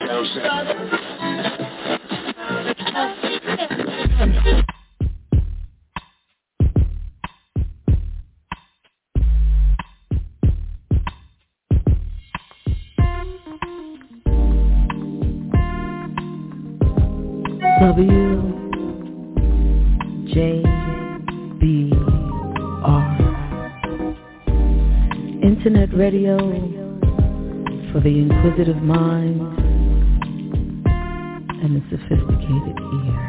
WJBR Internet radio for the inquisitive mind and the sophisticated ear.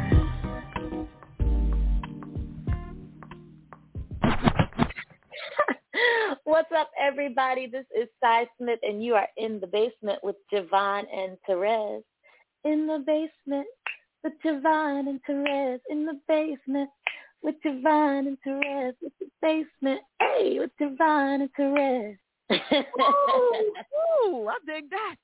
What's up, everybody? This is Cy Smith, and you are in the basement with Javon and Therese. In the basement with Javon and Therese. In the basement with Javon and Therese. With the basement, hey, with Javon and Therese. Ooh, I dig that.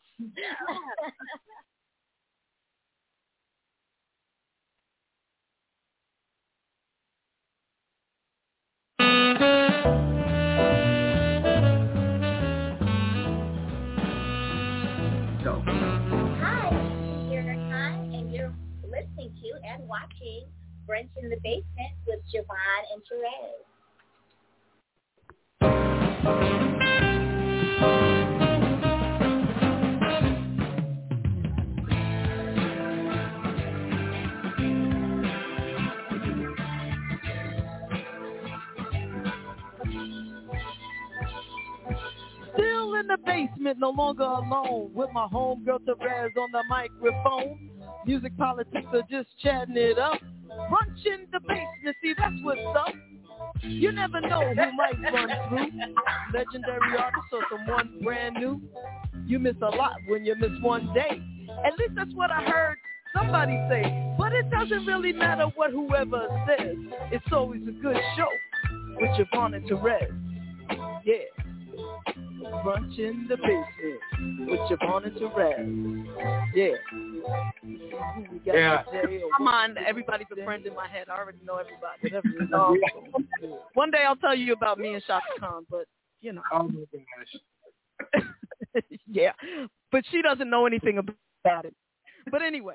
Hi, you're Khan, and you're listening to and watching Brunch in the Basement with Javon and Therese. Still in the basement, no longer alone, with my homegirl Therese on the microphone. Music, politics, or just chatting it up. Brunch in the basement, see that's what's up. You never know who might run through. Legendary artist or someone brand new. You miss a lot when you miss one day. At least that's what I heard somebody say. But it doesn't really matter what whoever says. It's always a good show with Javon and Therese. Yeah. Brunch in the basement with Javon and Therese. Yeah. Come on, everybody's a friend in my head. I already know everybody. One day I'll tell you about me and Shaka Khan, but you know. Oh my gosh. Yeah, but she doesn't know anything about it. But anyway.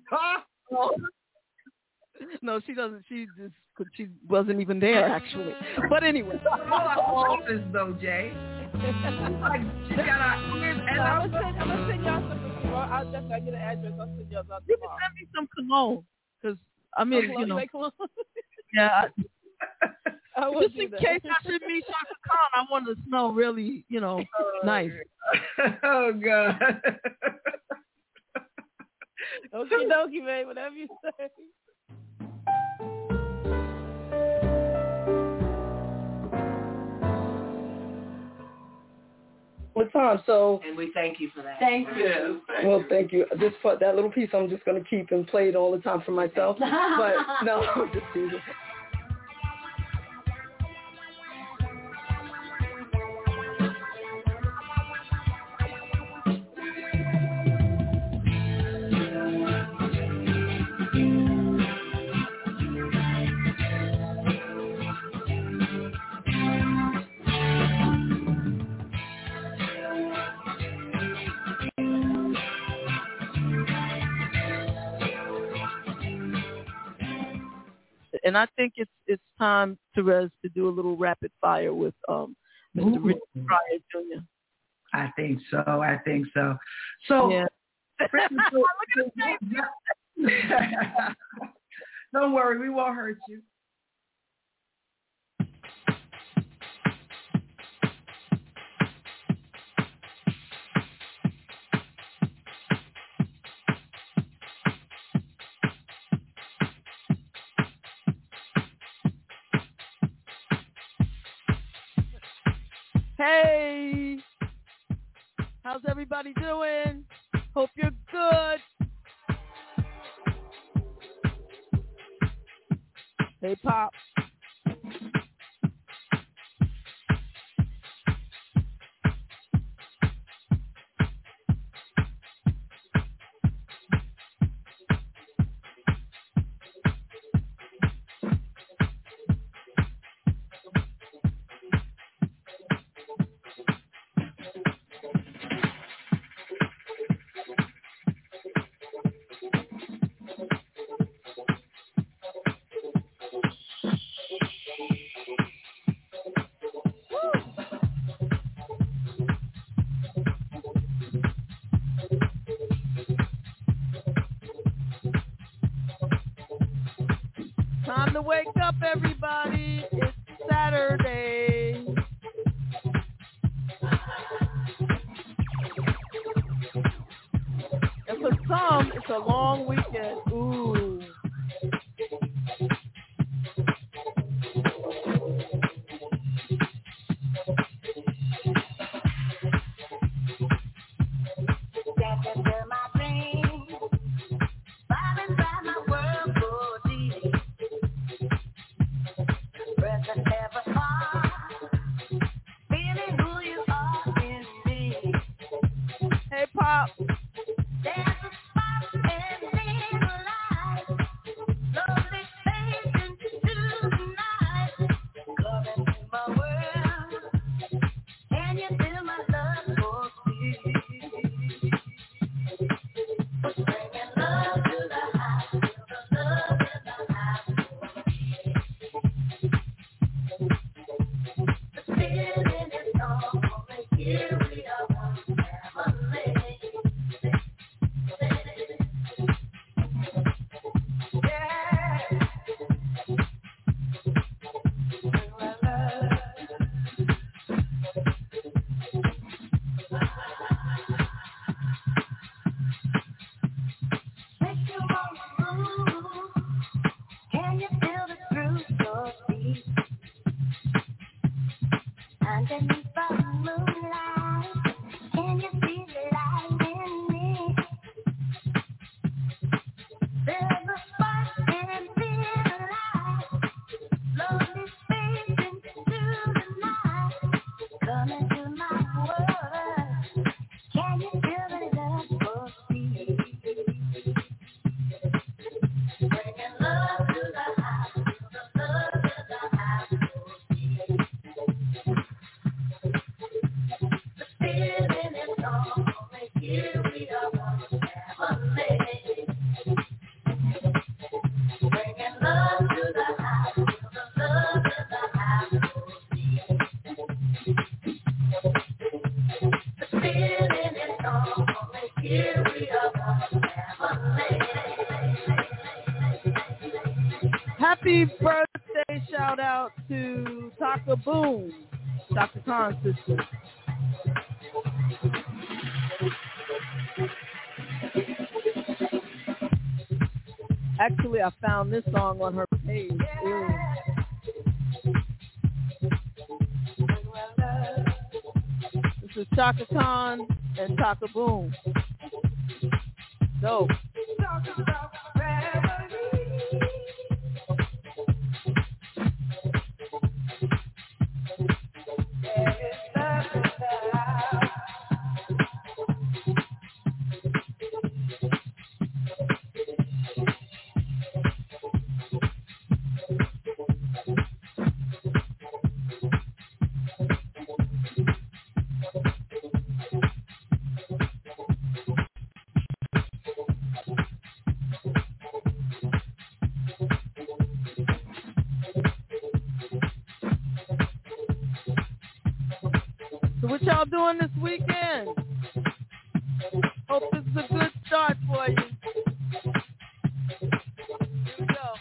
No, she doesn't. She wasn't even there actually. But anyway. Office though, Jay. I'm gonna send y'all some. I'll definitely get an address. I'll send y'all something. You can send me some cologne, because I mean, you know. Yeah. Just in case I should meet Shaka Khan, I want to smell really, you know, nice. Oh God. Okie dokie, man. Whatever you say. What time? So, and we thank you for that. Thank you. Well, thank you. This part, that little piece, I'm just going to keep and play it all the time for myself. But no, I'm just teasing. And I think it's time, Therese, to do a little rapid fire with Mr. Richard Pryor Jr. I think so. So, yeah. Don't worry, we won't hurt you. Hey, how's everybody doing? Hope you're good. Hey, Pop. Time to wake up, everybody. It's Saturday. And for some, it's a long weekend. Ooh. Hey, Pop. Happy birthday shout out to Taka Boom, Dr. Khan's sister. Actually, I found this song on her page. Ew. This is Chaka Khan and Taka Boom. Dope. So what y'all doing this weekend? Hope this is a good start for you. Here we go.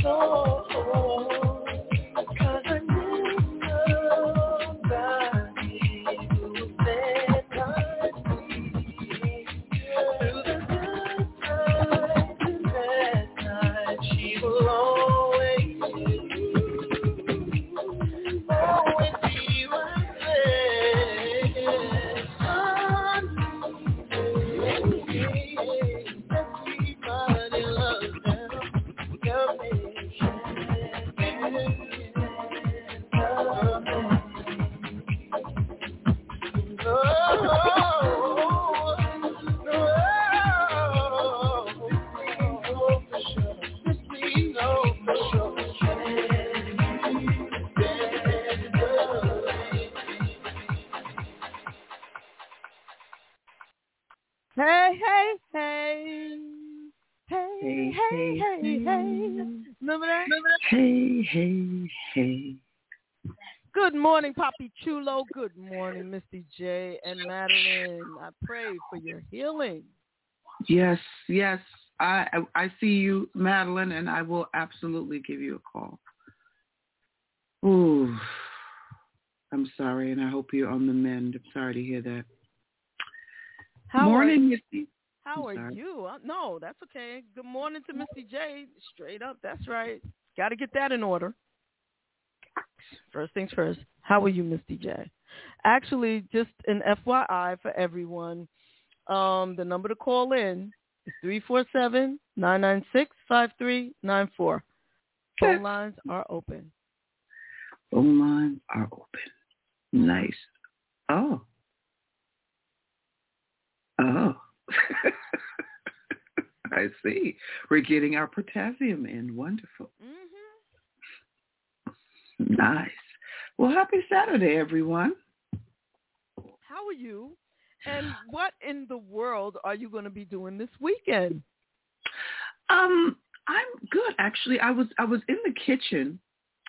Remember that? Hey. Good morning, Papi Chulo. Good morning, Misty J. and Madeline. I pray for your healing. Yes. I see you, Madeline, and I will absolutely give you a call. Ooh, I'm sorry, and I hope you're on the mend. I'm sorry to hear that. Morning, Misty. How are you? No, that's okay. Good morning to Misty J. Straight up, that's right. Got to get that in order. First things first. How are you, Misty J? Actually, just an FYI for everyone, the number to call in is 347-996-5394. Phone lines are open. Phone lines are open. Nice. Oh. I see. We're getting our potassium in. Wonderful. Mm-hmm. Nice. Well, happy Saturday, everyone. How are you? And what in the world are you going to be doing this weekend? I'm good, actually. I was in the kitchen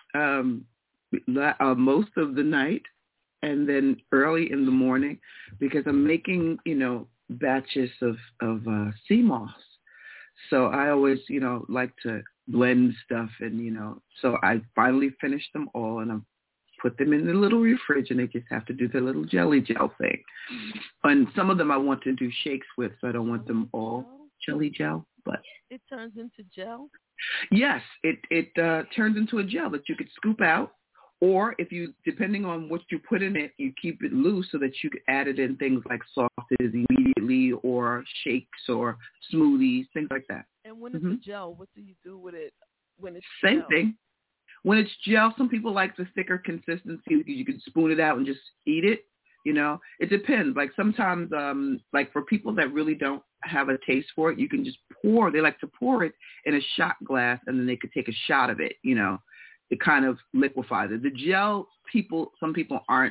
most of the night and then early in the morning because I'm making, batches of sea moss. So I always, like to blend stuff and, so I finally finished them all and I put them in the little fridge and they just have to do the little jelly gel thing. And some of them I want to do shakes with, so I don't want them all jelly gel, but it turns into gel? Yes, it turns into a gel that you could scoop out, or if you, depending on what you put in it, you keep it loose so that you could add it in things like sauces immediately or shakes or smoothies, things like that. And when it's a gel, what do you do with it when it's Same gel? thing. When it's gel, some people like the thicker consistency because you can spoon it out and just eat it. It depends. Like sometimes, like for people that really don't have a taste for it, you can just they like to pour it in a shot glass and then they could take a shot of it, it kind of liquefies it. The gel some people aren't,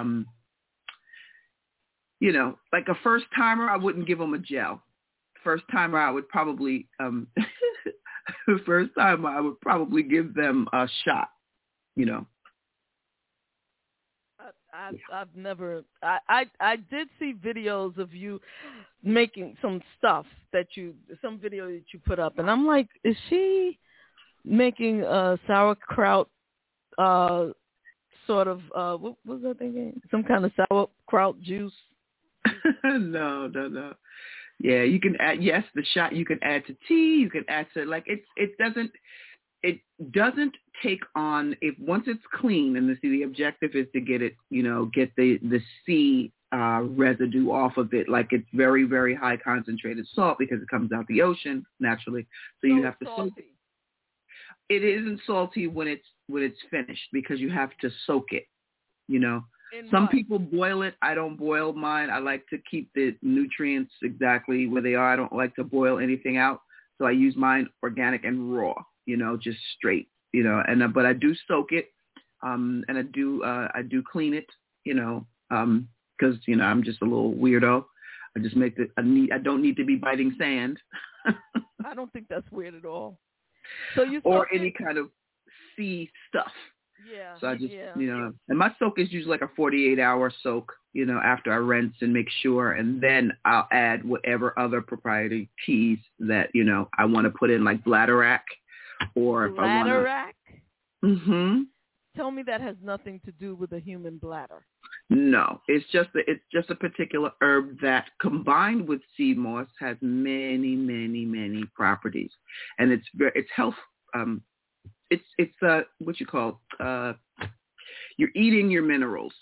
like a first timer, I wouldn't give them a gel. First timer, I would probably, give them a shot, I've never, I did see videos of you making some stuff some video that you put up. And I'm like, is she making sauerkraut, sort of, what was that thing again? Some kind of sauerkraut juice? No. Yeah, you can add, the shot you can add to tea, you can add to, like, it doesn't take on, once it's clean, and the objective is to get it, get the sea residue off of it. Like it's very, very high concentrated salt because it comes out the ocean naturally. So you have to soak it. It isn't salty when it's finished because you have to soak it, Some people boil it. I don't boil mine. I like to keep the nutrients exactly where they are. I don't like to boil anything out. So I use mine organic and raw, just straight, but I do soak it. And I do clean it, because, I'm just a little weirdo. I just make I don't need to be biting sand. I don't think that's weird at all. So you or any kind of sea stuff. Yeah. So I just, and my soak is usually like a 48-hour soak, after I rinse and make sure. And then I'll add whatever other proprietary teas that, I want to put in, like bladderwrack or if I want to. Bladder-rack? Mm-hmm. Tell me that has nothing to do with a human bladder. No, it's just a particular herb that combined with sea moss has many, many, many properties, and it's health. It's what you call you're eating your minerals,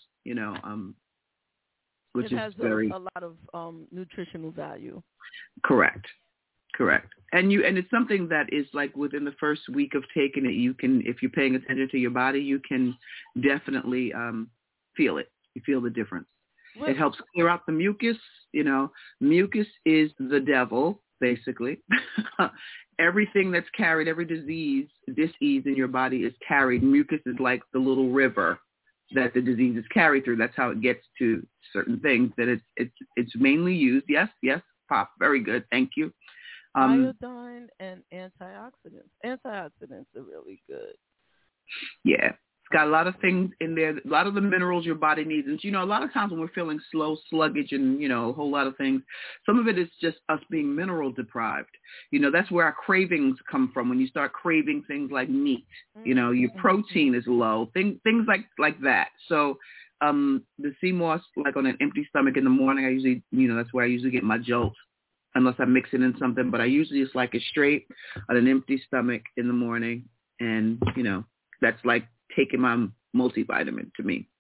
which it has is very a lot of nutritional value. Correct. And it's something that is like within the first week of taking it, you can, if you're paying attention to your body, you can definitely feel it. You feel the difference. It helps clear out the mucus. Mucus is the devil, basically. Everything that's carried, every disease in your body is carried. Mucus is like the little river that the disease is carried through. That's how it gets to certain things. That it's mainly used. Yes, Pop. Very good. Thank you. Iodine and antioxidants. Antioxidants are really good. Yeah. It's got a lot of things in there, a lot of the minerals your body needs. And, a lot of times when we're feeling slow, sluggish, and, a whole lot of things, some of it is just us being mineral deprived. That's where our cravings come from. When you start craving things like meat, your protein is low, things like that. So the sea moss, like on an empty stomach in the morning, I usually, that's where I usually get my jolts, unless I mix it in something. But I usually just like it straight on an empty stomach in the morning. And, that's like taking my multivitamin to me.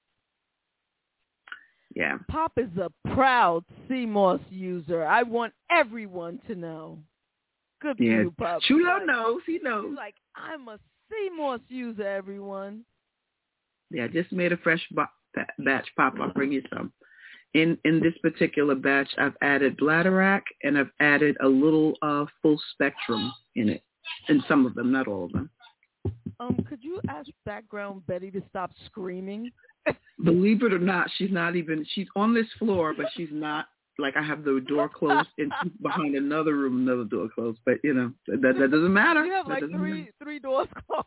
Yeah. Pop is a proud sea moss user. I want everyone to know. Good for you, Pop. Chulo knows. He knows. He's like, I'm a sea moss user, everyone. Yeah, I just made a fresh batch, Pop. I'll bring you some. In this particular batch, I've added bladderwrack, and I've added a little full spectrum in it. In some of them, not all of them. Could you ask background Betty to stop screaming? Believe it or not, she's on this floor, but she's not, like, I have the door closed and she's behind another room, another door closed. But, that doesn't matter. You have like three doors closed.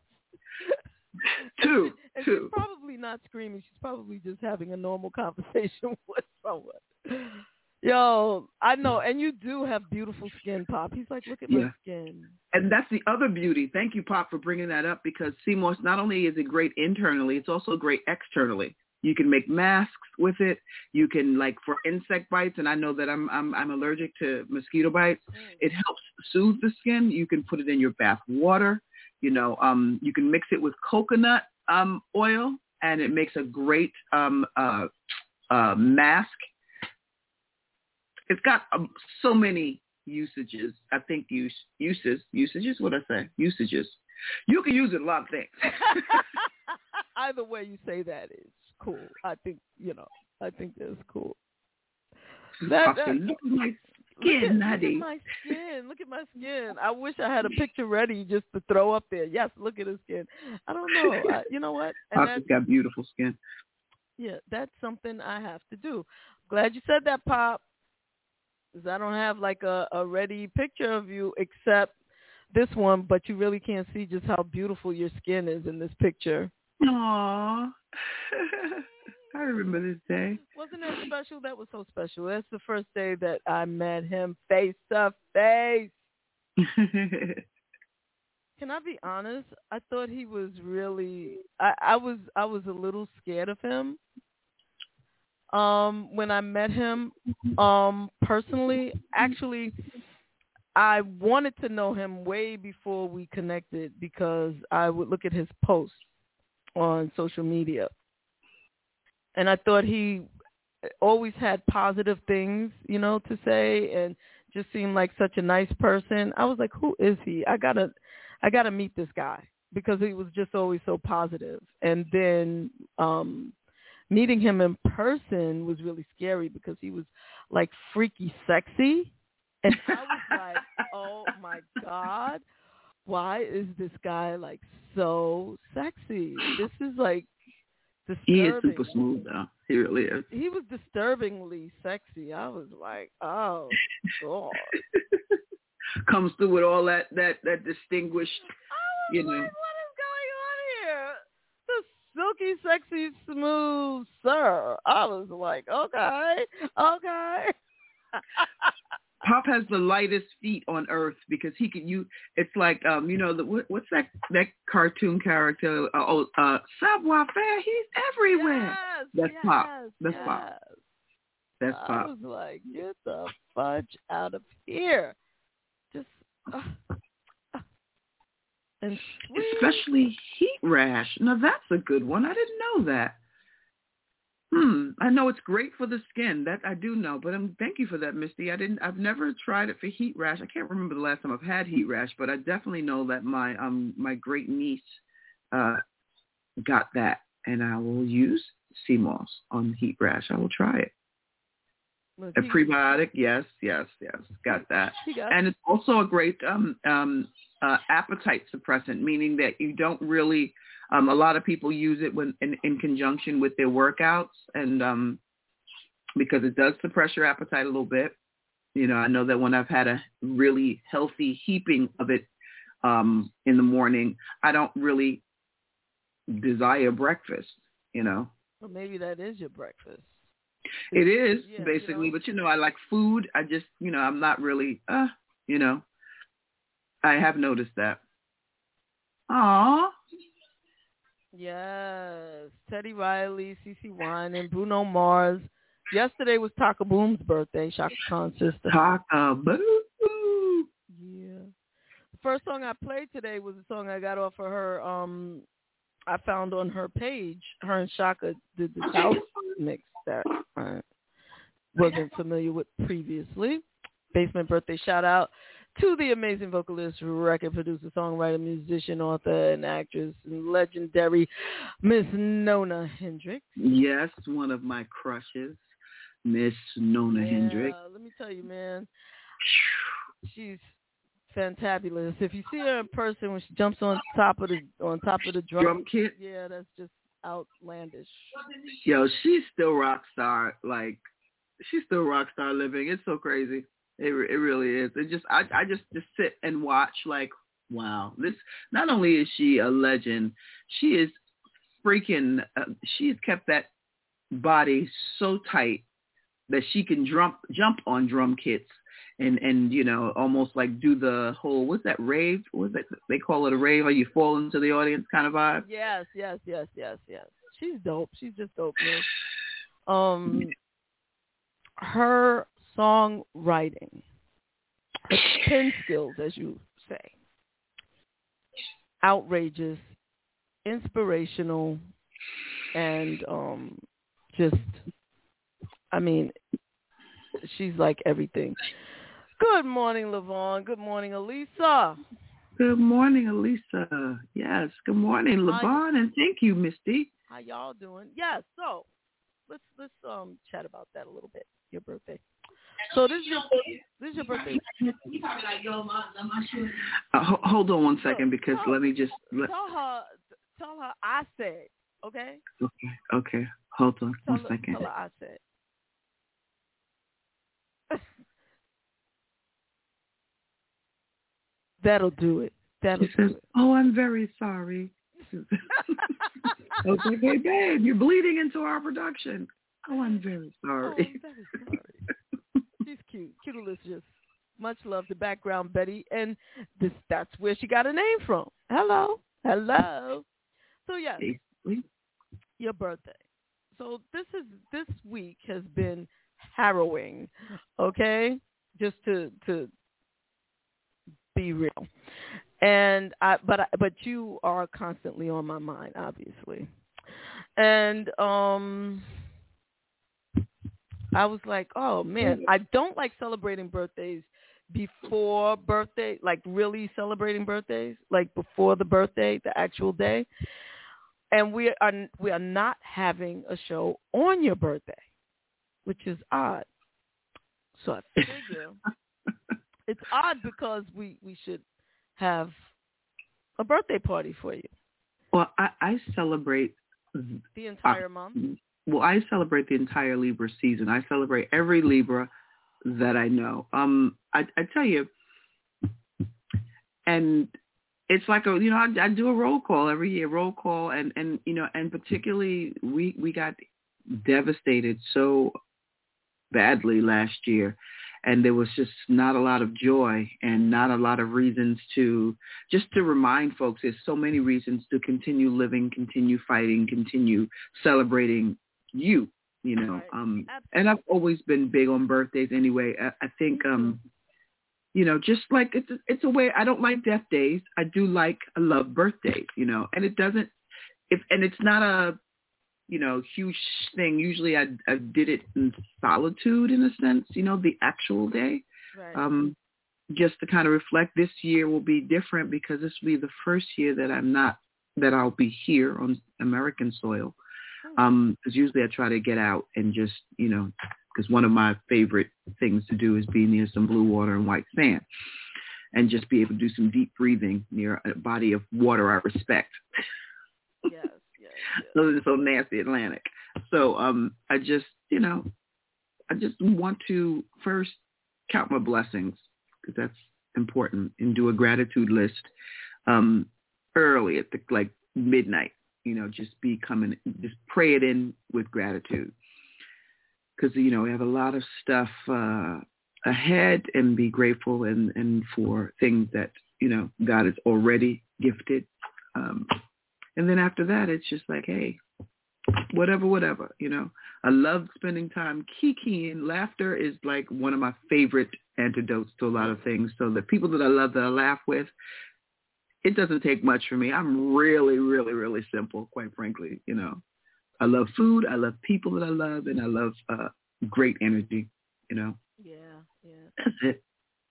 Two. She's probably not screaming. She's probably just having a normal conversation with someone. Yo, I know. And you do have beautiful skin, Pop. He's like, look at my skin. And that's the other beauty. Thank you, Pop, for bringing that up, because sea moss, not only is it great internally, it's also great externally. You can make masks with it. You can, like, for insect bites, and I know that I'm allergic to mosquito bites. It helps soothe the skin. You can put it in your bath water. You can mix it with coconut oil, and it makes a great mask. It's got so many usages. I think usages. What I say? Usages. You can use it a lot of things. Either way you say that is cool. I think that's cool. Look at my skin, Natty. Look at my skin. I wish I had a picture ready just to throw up there. Yes, look at his skin. I don't know. You know what? Pop's got beautiful skin. Yeah, that's something I have to do. Glad you said that, Pop. Because I don't have like a ready picture of you except this one, but you really can't see just how beautiful your skin is in this picture. Aww. I remember this day. Wasn't that special? That was so special. That's the first day that I met him face to face. Can I be honest? I thought he was really I was a little scared of him. When I met him, personally, actually, I wanted to know him way before we connected because I would look at his posts on social media. And I thought he always had positive things, to say, and just seemed like such a nice person. I was like, who is he? I gotta meet this guy because he was just always so positive. And then, meeting him in person was really scary because he was like freaky sexy. And I was like, oh my God, why is this guy like so sexy? This is like disturbing. He is super smooth though. He really is. He was disturbingly sexy. I was like, oh God. Comes through with all that distinguished, Like, what is going on here? Silky, sexy, smooth, sir. I was like, okay. Puff has the lightest feet on earth because he can. It's like what's that cartoon character? Savoir Faire. He's everywhere. Yes, That's yes, Pop. That's yes. Pop. That's I Pop. was like, get the fudge out of here. Just and sweet. Especially Heat Rash. Now that's a good one. I didn't know that. I know it's great for the skin. That I do know. But thank you for that, Misty. I've never tried it for heat rash. I can't remember the last time I've had heat rash, but I definitely know that my great niece got that, and I will use sea moss on heat rash. I will try it. Look, A prebiotic, yes, got that. And it's also a great appetite suppressant, meaning that you don't really. A lot of people use it when in conjunction with their workouts, and because it does suppress your appetite a little bit. I know that when I've had a really healthy heaping of it in the morning, I don't really desire breakfast. Well, maybe that is your breakfast. It is basically, but I like food. I just, I'm not really, I have noticed that. Aw. Yes, Teddy Riley, CeCe Winans, Bruno Mars. Yesterday was Taka Boom's birthday, Shaka Khan's sister. Taka Boom. Yeah. The first song I played today was a song I got off of her. I found on her page. Her and Shaka did the house mix that I wasn't familiar with previously. Basement birthday shout out to the amazing vocalist, record producer, songwriter, musician, author, and actress, and legendary Miss Nona Hendryx. Yes, one of my crushes, Miss Nona Hendryx. Let me tell you, man, she's fantabulous. If you see her in person when she jumps on top of the drum kit, yeah, that's just outlandish. Yo, she's still rock star. Like, she's still rock star living. It's so crazy. It really is. It just I just sit and watch like, wow. This, not only is she a legend, she is freaking. She's kept that body so tight that she can jump on drum kits and almost like do the whole, what's that, rave? What's that? They call it a rave, or you fall into the audience kind of vibe. Yes. She's dope. She's just dope, man. Her songwriting, her pen skills, as you say, outrageous, inspirational, and she's like everything. Good morning, LaVon. Good morning, Elisa. Good morning, Elisa. Yes, good morning, LaVon, and thank you, Misty. How y'all doing? Yeah, so let's chat about that a little bit. Your birthday. So this is your birthday. Hold on one second, because let me just tell her I said, okay? Okay. Hold on one second. Tell her I said. That'll do it. She says, "Oh, I'm very sorry." Okay, babe, you're bleeding into our production. Oh, I'm very sorry. She's cute. Cute delicious. Much love to background Betty. And that's where she got her name from. Hello. So, yes, your birthday. So this week has been harrowing, okay? Just to be real. And but you are constantly on my mind, obviously. And I was like, oh man, I don't like celebrating birthdays before birthday, like really celebrating birthdays, like before the birthday, the actual day. And we are not having a show on your birthday, which is odd. So I figure it's odd because we should have a birthday party for you. Well, I celebrate the entire month. Well, I celebrate the entire Libra season. I celebrate every Libra that I know. I tell you, and it's like I do a roll call every year, and particularly we got devastated so badly last year, and there was just not a lot of joy and not a lot of reasons to remind folks there's so many reasons to continue living, continue fighting, continue celebrating you know. And I've always been big on birthdays anyway. I think you know, just like it's a way. I don't like death days. I love birthdays, you know, and it doesn't and it's not a, you know, huge thing. Usually I did it in solitude in a sense, you know, the actual day. Right. Just to kind of reflect. This year will be different because this will be the first year that I'll be here on American soil. Because usually I try to get out and just, you know, because one of my favorite things to do is be near some blue water and white sand and just be able to do some deep breathing near a body of water I respect. Yes. Other than so nasty Atlantic. So I just want to first count my blessings because that's important and do a gratitude list early at like midnight. You know, just pray it in with gratitude. Because, you know, we have a lot of stuff ahead and be grateful and for things that, you know, God has already gifted. And then after that, it's just like, hey, whatever, you know. I love spending time kikiing. Laughter is like one of my favorite antidotes to a lot of things. So the people that I love that I laugh with, it doesn't take much for me. I'm really, really, really simple, quite frankly, you know. I love food. I love people that I love, and I love great energy. You know. Yeah. That's it.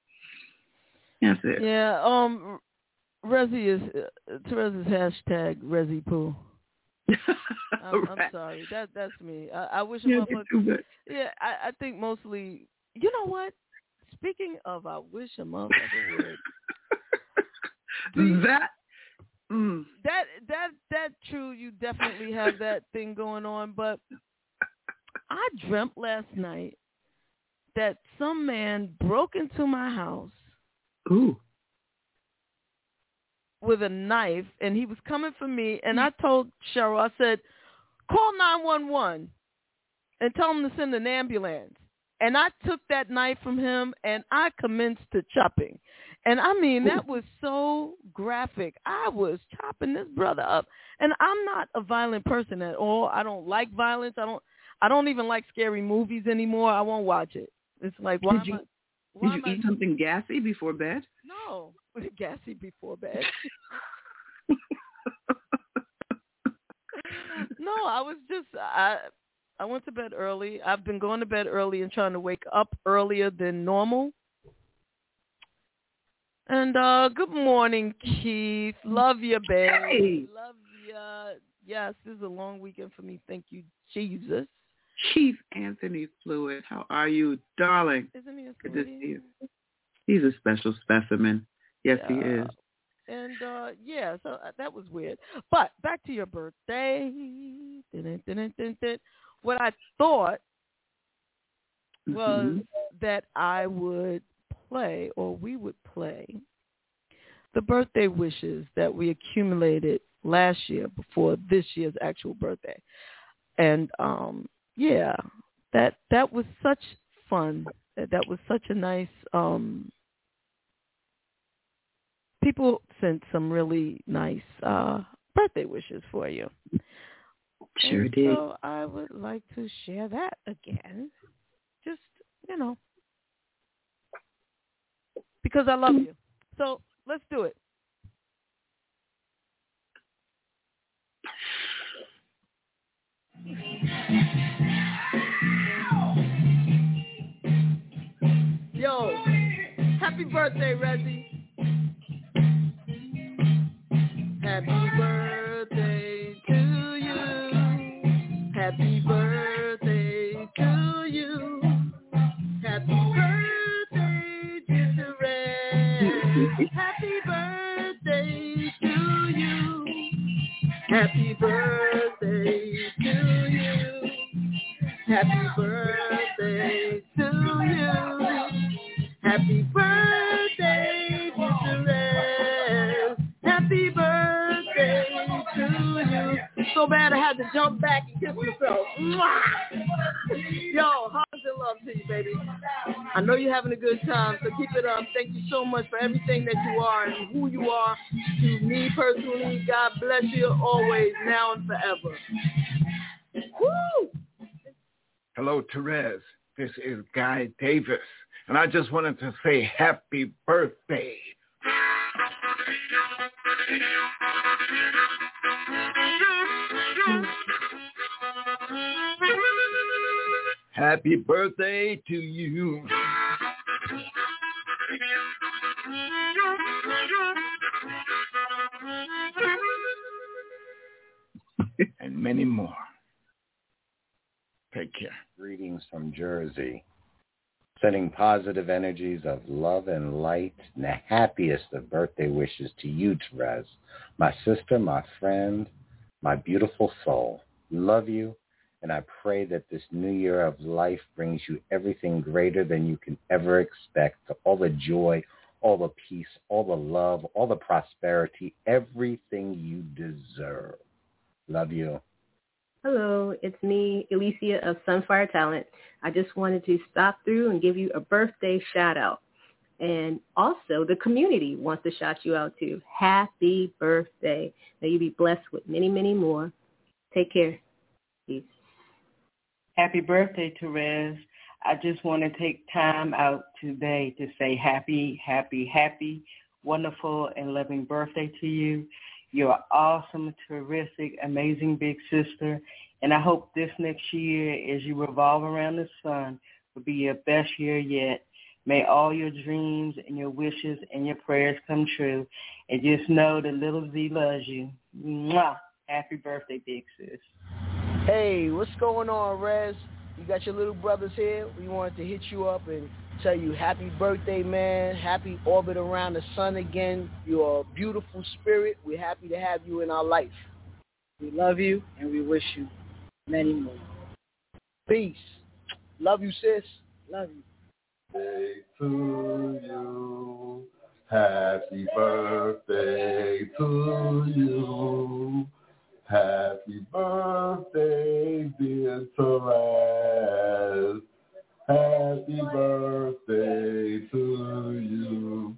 Yeah. Resi is Teresa's hashtag Resi Poo. I'm sorry. That's me. I wish a motherfucker. Yeah. I think mostly. You know what? Speaking of, I wish a motherfucker would. That true. You definitely have that thing going on. But I dreamt last night that some man broke into my house. Ooh. With a knife, and he was coming for me. And I told Cheryl, I said, call 911 and tell him to send an ambulance. And I took that knife from him, and I commenced to chopping. And I mean, that was so graphic. I was chopping this brother up. And I'm not a violent person at all. I don't like violence. I don't even like scary movies anymore. I won't watch it. It's like, why did you eat something gassy before bed? No, gassy before bed. No, I was just, I went to bed early. I've been going to bed early and trying to wake up earlier than normal. And good morning, Keith. Love you, babe. Hey. Love you. Yes, this is a long weekend for me. Thank you, Jesus. Chief Anthony Fluid, how are you, darling? Isn't he a good to see you? He's a special specimen. Yes, he is. And, so that was weird. But back to your birthday. What I thought was that I would play, or we would play, the birthday wishes that we accumulated last year before this year's actual birthday. And, that was such fun. That was such a nice, people sent some really nice birthday wishes for you. Sure did. So I would like to share that again. Just, you know, because I love you. So let's do it. Yo, happy birthday, Resi. Happy birthday to you. Happy birthday to you. Happy birthday, dear Red. Happy birthday to you. Happy birthday to you. Happy birthday to you. Happy birthday, dear Red. Happy birthday to you. So bad I had to jump back and kiss myself. Mwah! Yo, hugs and love to you, baby. I know know you're having a good time, so keep it up. Thank you so much for everything that you are and who you are to me personally. God bless you always, now and forever. Woo! Hello, Therese. This is Guy Davis, and I just wanted to say happy birthday. Happy birthday to you. And many more. Take care. Greetings from Jersey. Sending positive energies of love and light and the happiest of birthday wishes to you, Therese, my sister, my friend, my beautiful soul. Love you, and I pray that this new year of life brings you everything greater than you can ever expect, all the joy, all the peace, all the love, all the prosperity, everything you deserve. Love you. Hello, it's me, Alicia of Sunfire Talent. I just wanted to stop through and give you a birthday shout out. And also the community wants to shout you out too. Happy birthday. May you be blessed with many, many more. Take care. Peace. Happy birthday, Therese. I just want to take time out today to say happy, happy, happy, wonderful, and loving birthday to you. You're an awesome, terrific, amazing big sister. And I hope this next year, as you revolve around the sun, will be your best year yet. May all your dreams and your wishes and your prayers come true. And just know that little Z loves you. Mwah! Happy birthday, big sis. Hey, what's going on, Rez? You got your little brothers here. We wanted to hit you up and tell you happy birthday, man. Happy orbit around the sun again. You're a beautiful spirit. We're happy to have you in our life. We love you, and we wish you many more. Peace. Love you, sis. Love you. Birthday to you. Happy birthday to you. Happy birthday, dear Therese. Happy birthday to you.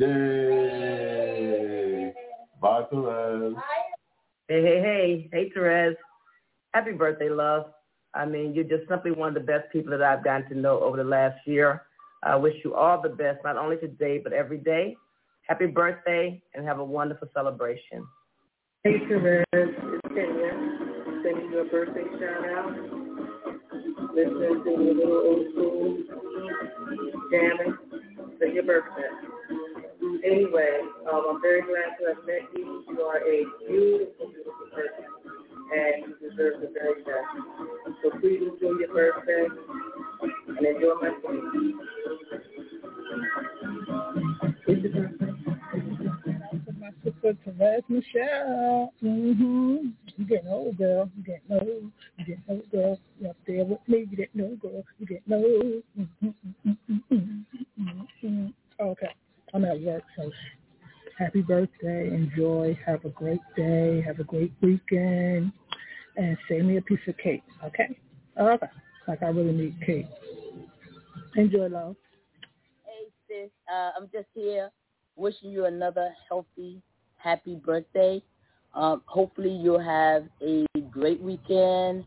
Yay. Bye, Therese. Hey, Therese. Happy birthday, love. I mean, you're just simply one of the best people that I've gotten to know over the last year. I wish you all the best, not only today, but every day. Happy birthday, and have a wonderful celebration. Hey, Therese. It's Kenya. Sending you a birthday shout-out. Listening to a little old school jamming for your birthday. Anyway, I'm very glad to have met you. You are a beautiful, beautiful person, and you deserve the very best. So please enjoy your birthday and enjoy my singing. My sister Therese Michelle. You getting old, girl. You getting old. You getting old, girl. You up there with me. You getting old, girl. You getting old. Okay. I'm at work, so happy birthday. Enjoy. Have a great day. Have a great weekend. And save me a piece of cake, okay? Okay. Like I really need cake. Enjoy, love. Hey, sis. I'm just here wishing you another healthy, happy birthday. Hopefully you'll have a great weekend.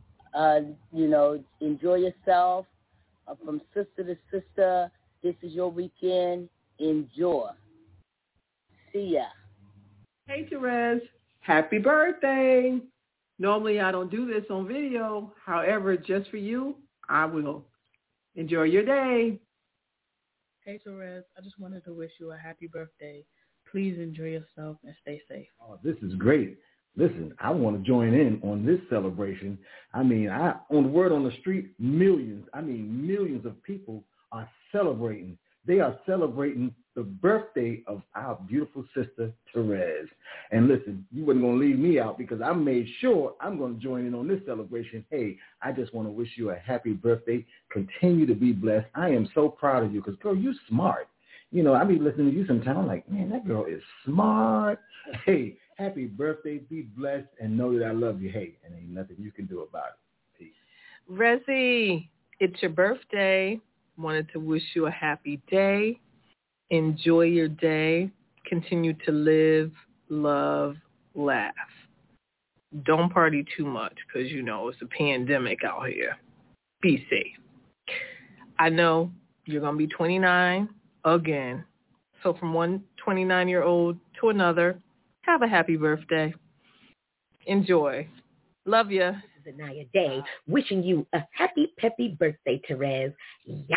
Enjoy yourself. From sister to sister, this is your weekend. Enjoy. See ya. Hey, Therese. Happy birthday. Normally I don't do this on video. However, just for you, I will. Enjoy your day. Hey, Therese. I just wanted to wish you a happy birthday. Please enjoy yourself and stay safe. Oh, this is great. Listen, I want to join in on this celebration. I mean, on the word on the street, millions of people are celebrating. They are celebrating the birthday of our beautiful sister, Therese. And listen, you wasn't going to leave me out because I made sure I'm going to join in on this celebration. Hey, I just want to wish you a happy birthday. Continue to be blessed. I am so proud of you because, girl, you're smart. You know, I be listening to you sometimes. I'm like, man, that girl is smart. Hey, happy birthday. Be blessed and know that I love you. Hey, and ain't nothing you can do about it. Peace. Resi, it's your birthday. Wanted to wish you a happy day. Enjoy your day. Continue to live, love, laugh. Don't party too much because, you know, it's a pandemic out here. Be safe. I know you're going to be 29 again. So from one 29-year-old to another, have a happy birthday. Enjoy. Love ya. This is Anaya Day, wishing you a happy, peppy birthday, Therese. Yes.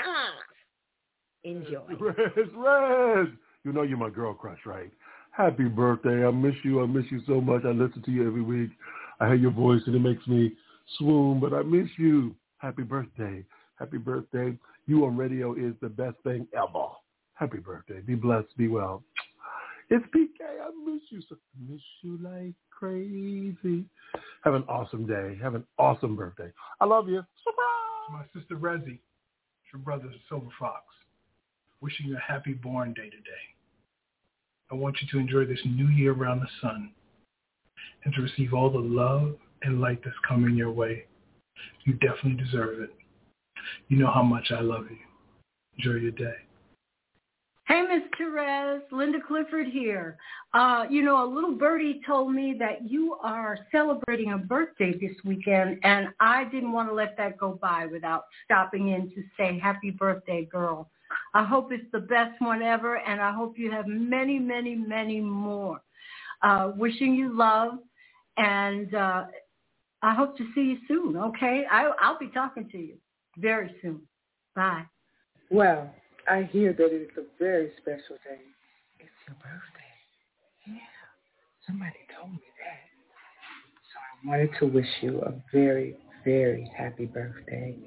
Enjoy. Rez. You know you're my girl crush, right? Happy birthday. I miss you. I miss you so much. I listen to you every week. I hear your voice and it makes me swoon, but I miss you. Happy birthday. Happy birthday. You on radio is the best thing ever. Happy birthday. Be blessed. Be well. It's PK. I miss you. So I miss you like crazy. Have an awesome day. Have an awesome birthday. I love you. Surprise! My sister Rezzy, it's your brother Silver Fox, wishing you a happy born day today. I want you to enjoy this new year around the sun and to receive all the love and light that's coming your way. You definitely deserve it. You know how much I love you. Enjoy your day. Hey, Miss Therese, Linda Clifford here. A little birdie told me that you are celebrating a birthday this weekend, and I didn't want to let that go by without stopping in to say happy birthday, girl. I hope it's the best one ever, and I hope you have many, many, many more. Wishing you love, and I hope to see you soon, okay? I'll be talking to you very soon. Bye. Well, I hear that it's a very special day. It's your birthday. Yeah, somebody told me that. So I wanted to wish you a very, very happy birthday.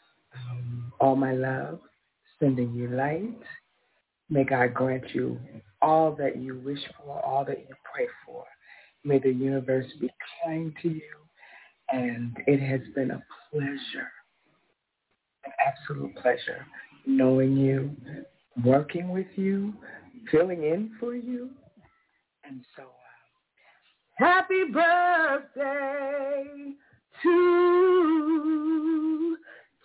All my love, sending you light. May God grant you all that you wish for, all that you pray for. May the universe be kind to you. And it has been a pleasure, an absolute pleasure, knowing you, working with you, filling in for you. And so, happy birthday to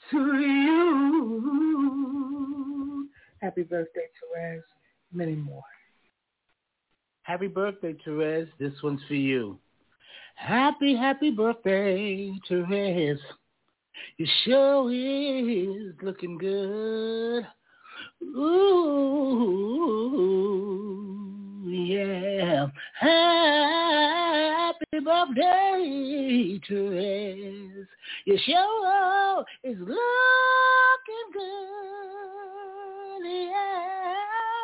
you. Happy birthday, Therese. Many more. Happy birthday, Therese. This one's for you. Happy, happy birthday, Therese. Your show is looking good. Ooh, yeah. Happy birthday, Therese. Your show is looking good. Yeah.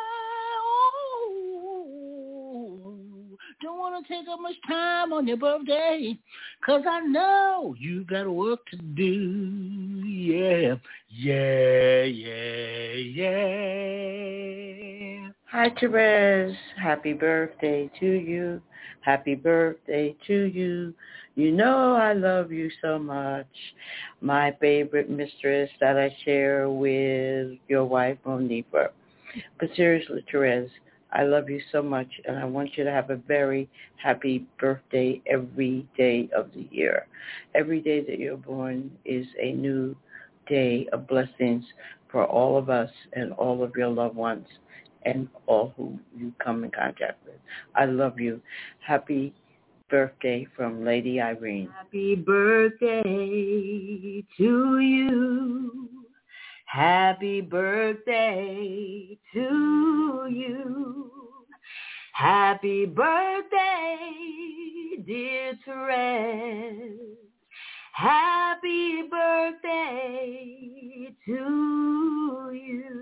Ooh. Don't want to take up much time on your birthday, 'cause I know you got work to do. Yeah, yeah, yeah, yeah. Hi, Therese. Happy birthday to you. Happy birthday to you. You know I love you so much. My favorite mistress that I share with your wife, Monifa. But seriously, Therese, I love you so much, and I want you to have a very happy birthday every day of the year. Every day that you're born is a new day of blessings for all of us and all of your loved ones and all who you come in contact with. I love you. Happy birthday from Lady Irene. Happy birthday to you. Happy birthday to you. Happy birthday, dear Therese. Happy birthday to you.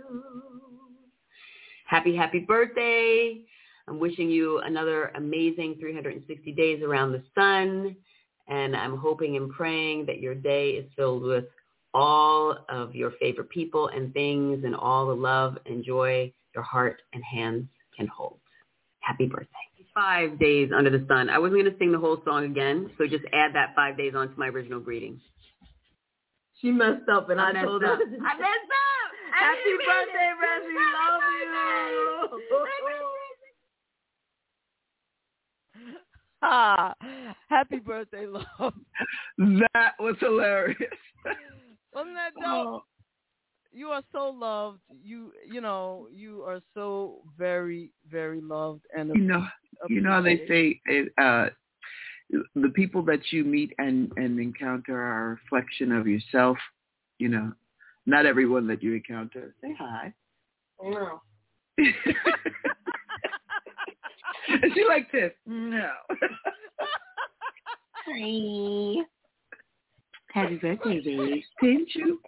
Happy birthday. I'm wishing you another amazing 360 days around the sun. And I'm hoping and praying that your day is filled with all of your favorite people and things and all the love and joy your heart and hands can hold. Happy birthday. 5 days under the sun. I wasn't going to sing the whole song again, so just add that 5 days onto my original greeting. She messed up, and I told her. I messed up. Happy birthday, Rezzy. Love you. Happy birthday, love. That was hilarious. Wasn't that dope? You are so loved. You know, you are so very, very loved. And you know how they say the people that you meet and encounter are a reflection of yourself. You know, not everyone that you encounter. Say hi. No. And she like this. No. Hi. Happy birthday, babe. Didn't you?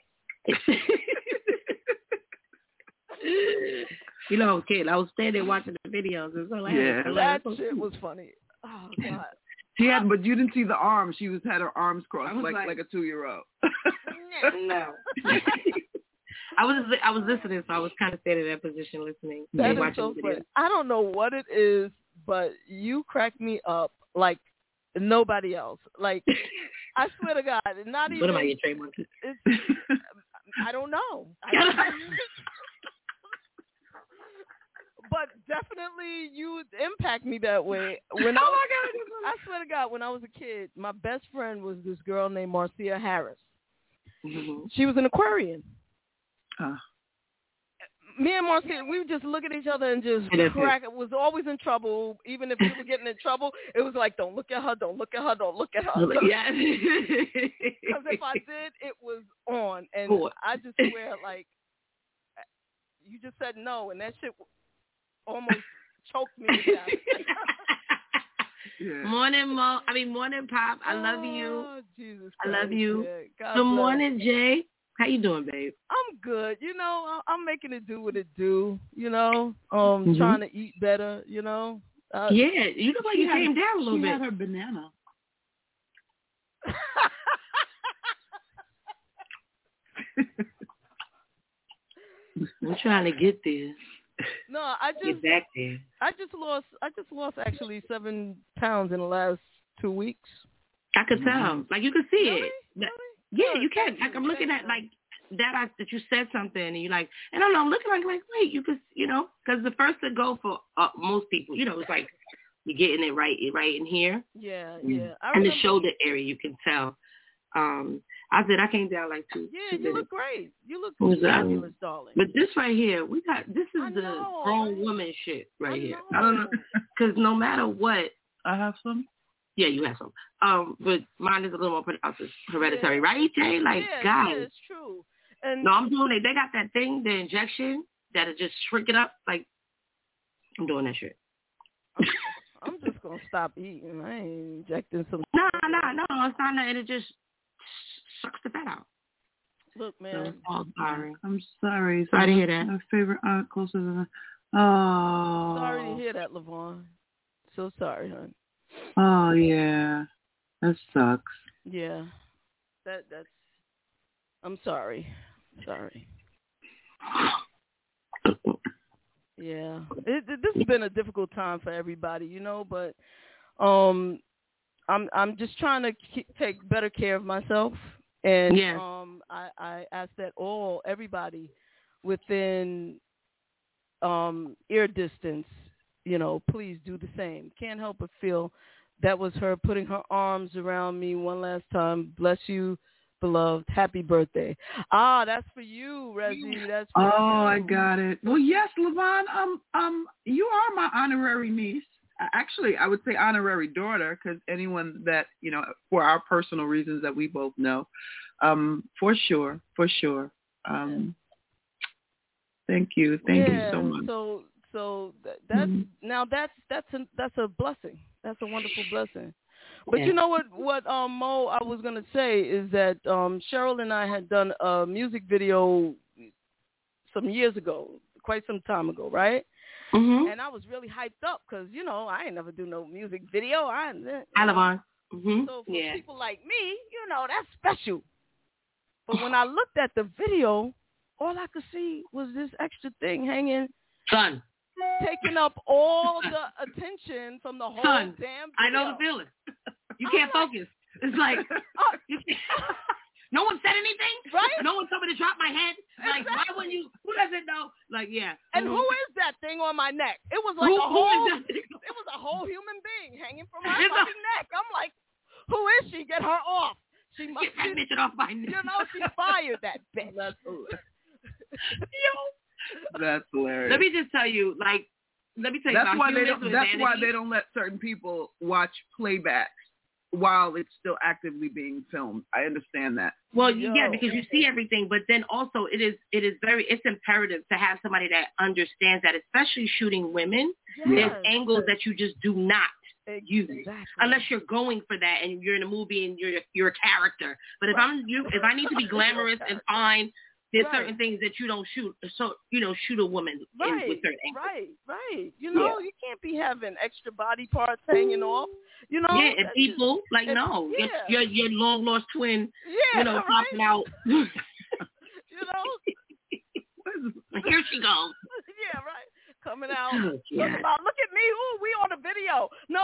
You know, kid, I was standing watching the videos. And so that shit was funny. Oh God. But you didn't see the arms. She had her arms crossed like a 2-year-old. No. I was listening, so I was kind of standing in that position listening. That is watching so the funny. videos. I don't know what it is, but you crack me up like nobody else. Like, I swear to God, not even. What am I, your trademark? I don't know. But definitely you impact me that way. When I swear to God, when I was a kid, my best friend was this girl named Marcia Harris. Mm-hmm. She was an Aquarian. Me and Marcia, we would just look at each other and just crack. It was always in trouble. Even if we were getting in trouble, it was like, don't look at her, don't look at her, don't look at her. Yeah. Because if I did, it was on. And I just swear, like, you just said no, and that shit almost choked me to death. Yeah. Morning, morning, Pop. I love you. Jesus I love you. Yeah. Good morning, Jay. How you doing, babe? I'm good. You know, I'm making it do what it do. You know, trying to eat better. You know. Yeah, you look like you came down a little bit. She had her banana. I'm trying to get there. No, I just get back there. I just lost actually 7 pounds in the last 2 weeks. I could tell. Like you could see it. Really? Yeah, you can. Like I'm looking at like that you said something and you like, and I'm looking like wait, you could, you know, because the first to go for most people, you know, it's like you're getting it right in here. Yeah. And the shoulder area, you can tell. I said I came down like 2. Yeah, you look great. You look fabulous, darling. But this right here, this is the grown woman shit right here. I don't know, because no matter what, I have some. Yeah, you have some. But mine is a little more hereditary, right, Jay? Like, guys. Yeah, it's true. And no, I'm doing it. They got that thing, the injection, that'll just shrink it up. Like, I'm doing that shit. I'm just going to stop eating. I ain't injecting some. No, it's not that. It just sucks the fat out. Look, man. I'm sorry. Sorry to hear that. My favorite aunt closer to the... Sorry to hear that, LaVon. So sorry, hon. Oh, yeah. That sucks. Yeah. That's... I'm sorry. Sorry. Yeah. This has been a difficult time for everybody, you know, but I'm just trying to take better care of myself. And I ask that everybody within ear distance, you know, please do the same. Can't help but feel that was her putting her arms around me one last time. Bless you, beloved. Happy birthday. That's for you, Rezi. That's for you. I got it. Well, yes, LaVon, you are my honorary niece. Actually, I would say honorary daughter, because anyone that, you know, for our personal reasons that we both know, for sure. Thank you so much. So that's now that's a blessing. That's a wonderful blessing. But you know what Mo, I was gonna say is that Cheryl and I had done a music video some years ago, quite some time ago, right? Mm-hmm. And I was really hyped up because, you know, I ain't never do no music video. I love on. Mm-hmm. So for people like me, you know, that's special. But when I looked at the video, all I could see was this extra thing hanging. Son. Taking up all the attention from the whole damn video. I know the feeling. You can't focus. It's like, no one said anything? Right? No one told me to drop my head? Like, why wouldn't you? Who doesn't know? Like, yeah. And who is that thing on my neck? It was like it was a whole human being hanging from my fucking neck. I'm like, who is she? Get her off. She must get that bitch off my neck. You know, she fired that bitch. That's hilarious. Let me just tell you, that's why they don't let certain people watch playbacks while it's still actively being filmed. I understand that. Well, yeah, because you see everything, but then also it's imperative to have somebody that understands that, especially shooting women. Yes. There's angles that you just do not use unless you're going for that and you're in a movie and you're a character. But if I need to be glamorous and fine, there's certain things that you don't shoot. So shoot a woman with certain angles. Right. You can't be having extra body parts hanging off. Yeah, and people no, your long lost twin. Yeah, popping out. Here she goes. Yeah, right. Coming out. Look at me. Ooh, we on a video. No.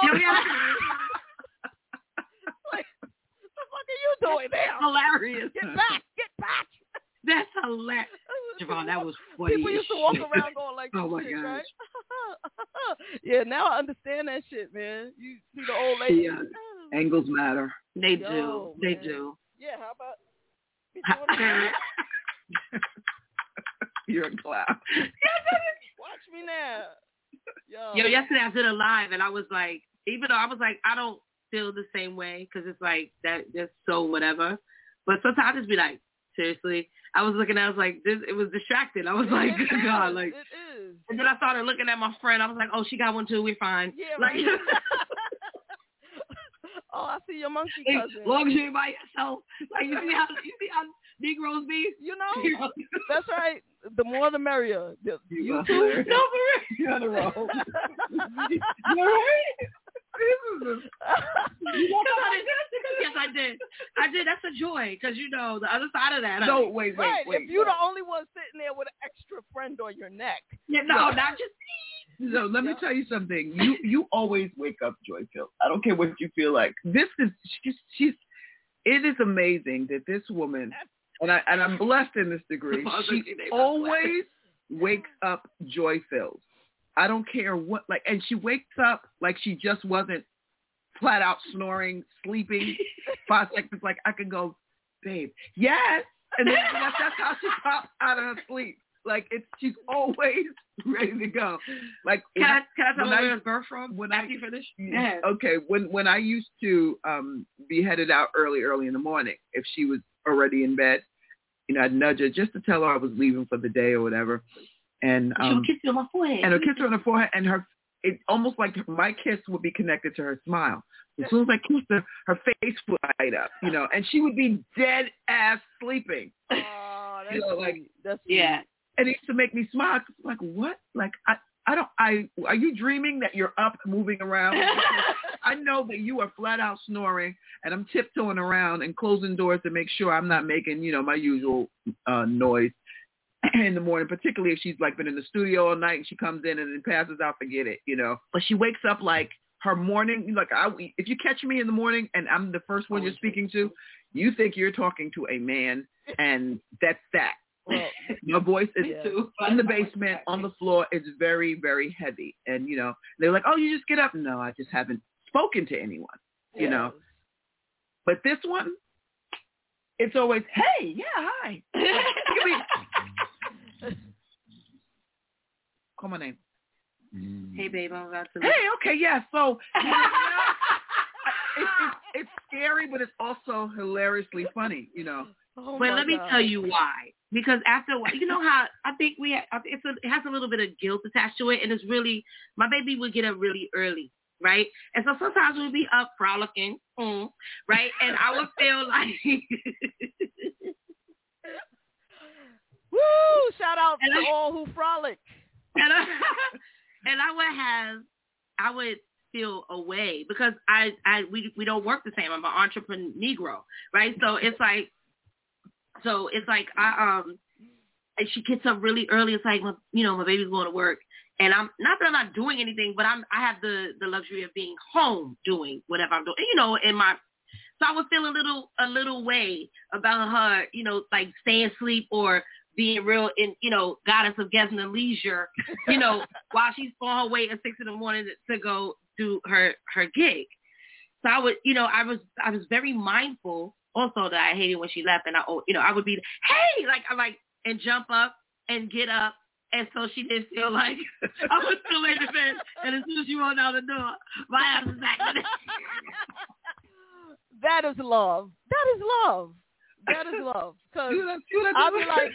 Like, what the fuck are you doing there? Hilarious. Get back. That's hilarious. Javon, that was funny. People used to walk around going like, oh my shit, gosh. Right? Yeah, now I understand that shit, man. You see the old lady. Yeah. Angles matter. They do. Yeah, how about you're a clown. Watch me now. Yo, yesterday I did a live and I was like, even though I was like, I don't feel the same way because it's like that's so whatever. But sometimes I just be like, seriously. I was looking at it, I was like, it was distracted. I was like, good God, like. It is. And then I started looking at my friend. I was like, oh, she got one too. We're fine. Yeah, like, right. Oh, I see your monkey cousin. As long as you're by yourself. Like, you see how Negroes be? That's right. The more the merrier. You too? No, you're on the roll. You're right. Yes, I did. That's a joy because the other side of that. No, wait. If you're the only one sitting there with an extra friend on your neck. Yeah, no, not just me. So let me tell you something. You always wake up joy-filled. I don't care what you feel like. This is it is amazing that this woman, and I'm blessed in this degree. She always wakes up joy-filled. I don't care what, and she wakes up like she just wasn't flat out snoring, sleeping 5 seconds. Like I could go, babe, yes, and then that's how she pops out of her sleep. Like she's always ready to go. Like can I tell where it's birth from? After you finish? Yeah. Okay. When I used to be headed out early in the morning, if she was already in bed, I'd nudge her just to tell her I was leaving for the day or whatever. And she'll kiss you on my forehead. And she'll kiss her on the forehead, and it's almost like my kiss would be connected to her smile. As soon as I kissed her, her face would light up, and she would be dead ass sleeping. Oh, that's yeah. And it used to make me smile. Like what? Like are you dreaming that you're up moving around? I know that you are flat out snoring, and I'm tiptoeing around and closing doors to make sure I'm not making my usual noise in the morning, particularly if she's like been in the studio all night and she comes in and then passes out, forget it, But she wakes up like her morning, if you catch me in the morning and I'm the first one you're speaking to, you think you're talking to a man, and that's that. Well, your voice is in the basement, on the floor. It's very, very heavy. And, they're like, oh, you just get up. No, I just haven't spoken to anyone, you know. But this one, it's always, hey, yeah, hi. Call my name. Hey, babe, I'm about to. Hey, okay, yeah. So it's scary, but it's also hilariously funny, Oh, but let me tell you why. Because after a while, how I think it has a little bit of guilt attached to it, and it's really, my baby would get up really early, right? And so sometimes we'd be up frolicking, right? And I would feel like, woo! Shout out to all who frolic. And I would feel away because we don't work the same. I'm an entrepreneur Negro, right? So it's like and she gets up really early. It's like, my baby's going to work, and I'm not that I'm not doing anything, but I have the luxury of being home doing whatever I'm doing, so I would feel a little way about her, like staying asleep or being real in, goddess of guessing and leisure, while she's on her way at 6 a.m. to go do her gig. So I would, I was very mindful also that I hated when she left, and I would be, hey, and jump up and get up. And so she didn't feel like I was still in the bed. And as soon as she walked out the door, my ass was back in it. That is love. That is love. That is love. Because I'll be like,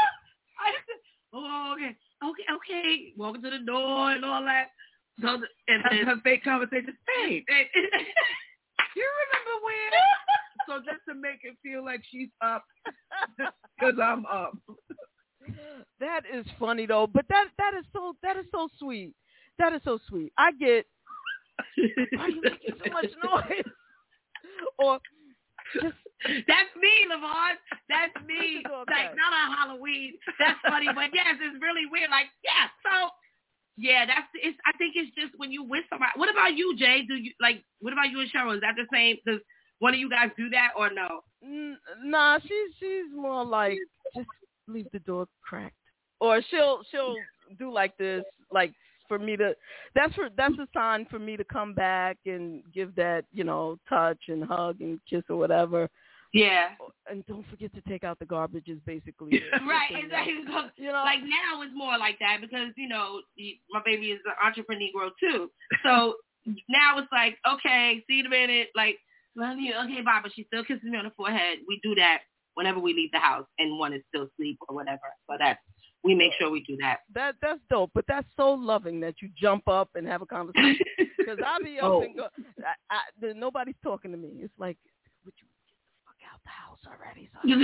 oh, okay. Walking to the door and all that. So and then her fake conversation. Hey, you remember when? So just to make it feel like she's up, because I'm up. That is funny though, but that is so sweet. That is so sweet. I get why are you making so much noise? Or just that's me, Lavon. That's me. Okay. Like not on Halloween. That's funny, but yes, it's really weird. Like so yeah, I think it's just when you with somebody. What about you, Jay? What about you and Cheryl? Is that the same? Does one of you guys do that or no? Nah, she's more like just leave the door cracked, or she'll do like this, like for me to. That's a sign for me to come back and give that touch and hug and kiss or whatever. Yeah. And don't forget to take out the garbage is basically right. Exactly. Like now it's more like that because my baby is an entrepreneur too. So now it's like, okay, see you in a minute. Like, love you. Okay, bye. But she still kisses me on the forehead. We do that whenever we leave the house and one is still asleep or whatever. So we make sure we do that. That's dope. But that's so loving that you jump up and have a conversation. Because I'll be up and go. Nobody's talking to me. It's like, would you out the house already?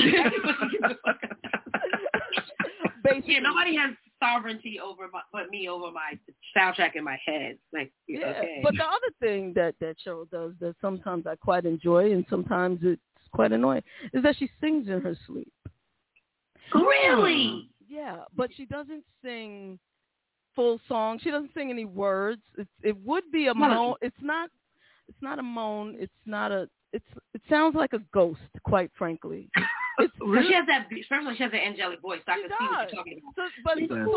Basically, yeah, nobody has sovereignty over my soundtrack in my head. Like, yeah. Okay. But the other thing that Cheryl does that sometimes I quite enjoy and sometimes it's quite annoying is that she sings in her sleep. Really? Yeah, but she doesn't sing full songs. She doesn't sing any words. It would be a moan. It's not a moan. It's not a. It sounds like a ghost, quite frankly. Really? She has that. First of all, she has an angelic voice. So I can see what you're talking about. In the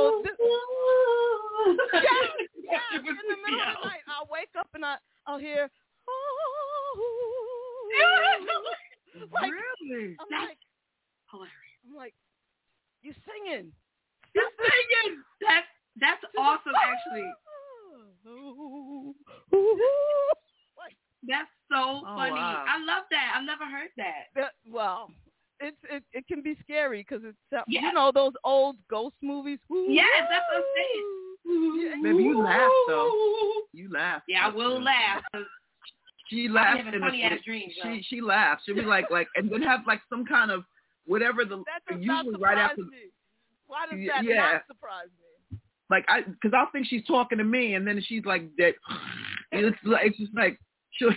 middle of the night, I'll wake up and I'll hear. Like, really? I'm like, you're singing. You're singing. That's awesome, actually. That's so funny. Wow. I love that. I've never heard that. Well, it can be scary because it's those old ghost movies. Yes, that's what I'm saying. Maybe you laugh though. You laugh. Yeah, I will laugh. She laughs in funny ass dreams. She laughs. She'll be like, and then have like some kind of whatever the usually right after. Me. Why does that not surprise me? Like because I'll think she's talking to me, and then she's like that. It's just like she'll.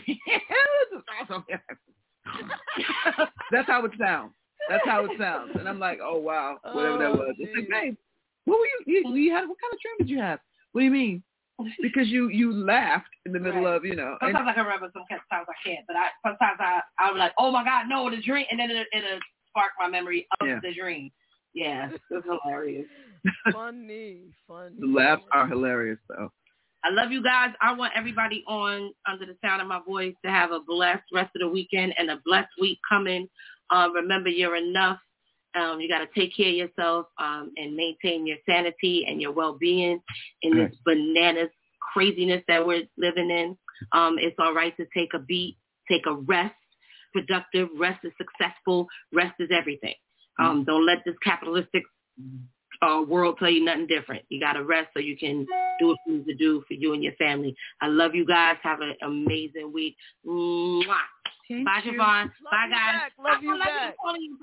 That's how it sounds. That's how it sounds, and I'm like, oh wow, whatever that was. It's like, babe, what were you had? What kind of dream did you have? What do you mean? Because you laughed in the middle of, Sometimes I can remember, sometimes I can't. But sometimes I'm like, oh my God, no, the dream, and then it'll spark my memory of the dream. Yeah, it's hilarious. Funny. The laughs are hilarious, though. I love you guys. I want everybody on Under the Sound of My Voice to have a blessed rest of the weekend and a blessed week coming. Remember, you're enough. You got to take care of yourself and maintain your sanity and your well-being in this bananas craziness that we're living in. It's all right to take a beat, take a rest. Productive rest is successful. Rest is everything. Don't let this capitalistic world tell you nothing different. You got to rest so you can do what you need to do for you and your family. I love you guys. Have an amazing week. Mwah. Bye, Siobhan. Bye, guys. Love you back.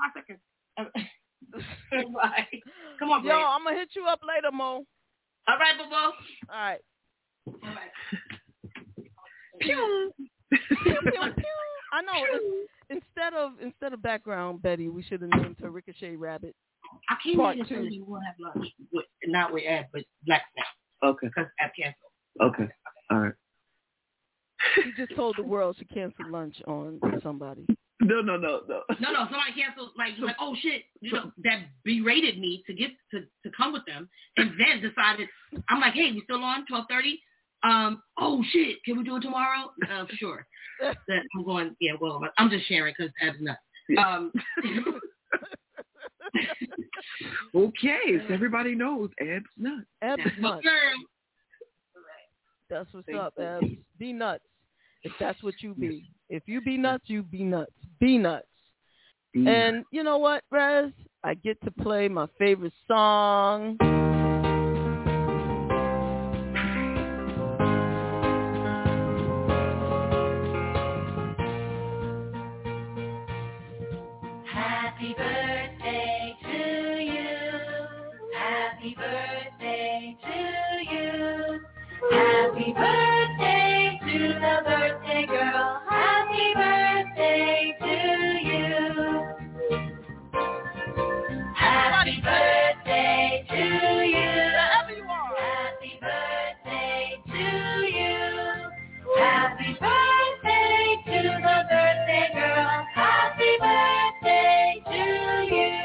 Bye. Come on, yo, I'm gonna hit you up later, Mo. All right, Bobo. All right. Pew. Pew, pew, pew. I know. Instead of background Betty, we should have named her Ricochet Rabbit. I can't make sure we'll have lunch. Not with Ed, but Black now. Okay. Because Ed canceled. Okay. All right. She just told the world she canceled lunch on somebody. No. No, somebody canceled, like, oh shit, that berated me to get to come with them, and then decided, I'm like, hey, we still on 12:30? Oh shit, can we do it tomorrow? For sure. Then I'm going, yeah, well, I'm just sharing because Ed's nuts. Okay, so everybody knows Eb's nuts. Eb's nuts. That's what's up, Ebs. Be nuts. If that's what you be. If you be nuts, you be nuts. Be nuts. And you know what, Rez? I get to play my favorite song. Happy birthday to you. Happy birthday to you. Happy birthday to the birthday girl. Happy birthday to you. Happy birthday to you. Happy birthday to you. Happy birthday to the birthday girl. Happy birthday to you.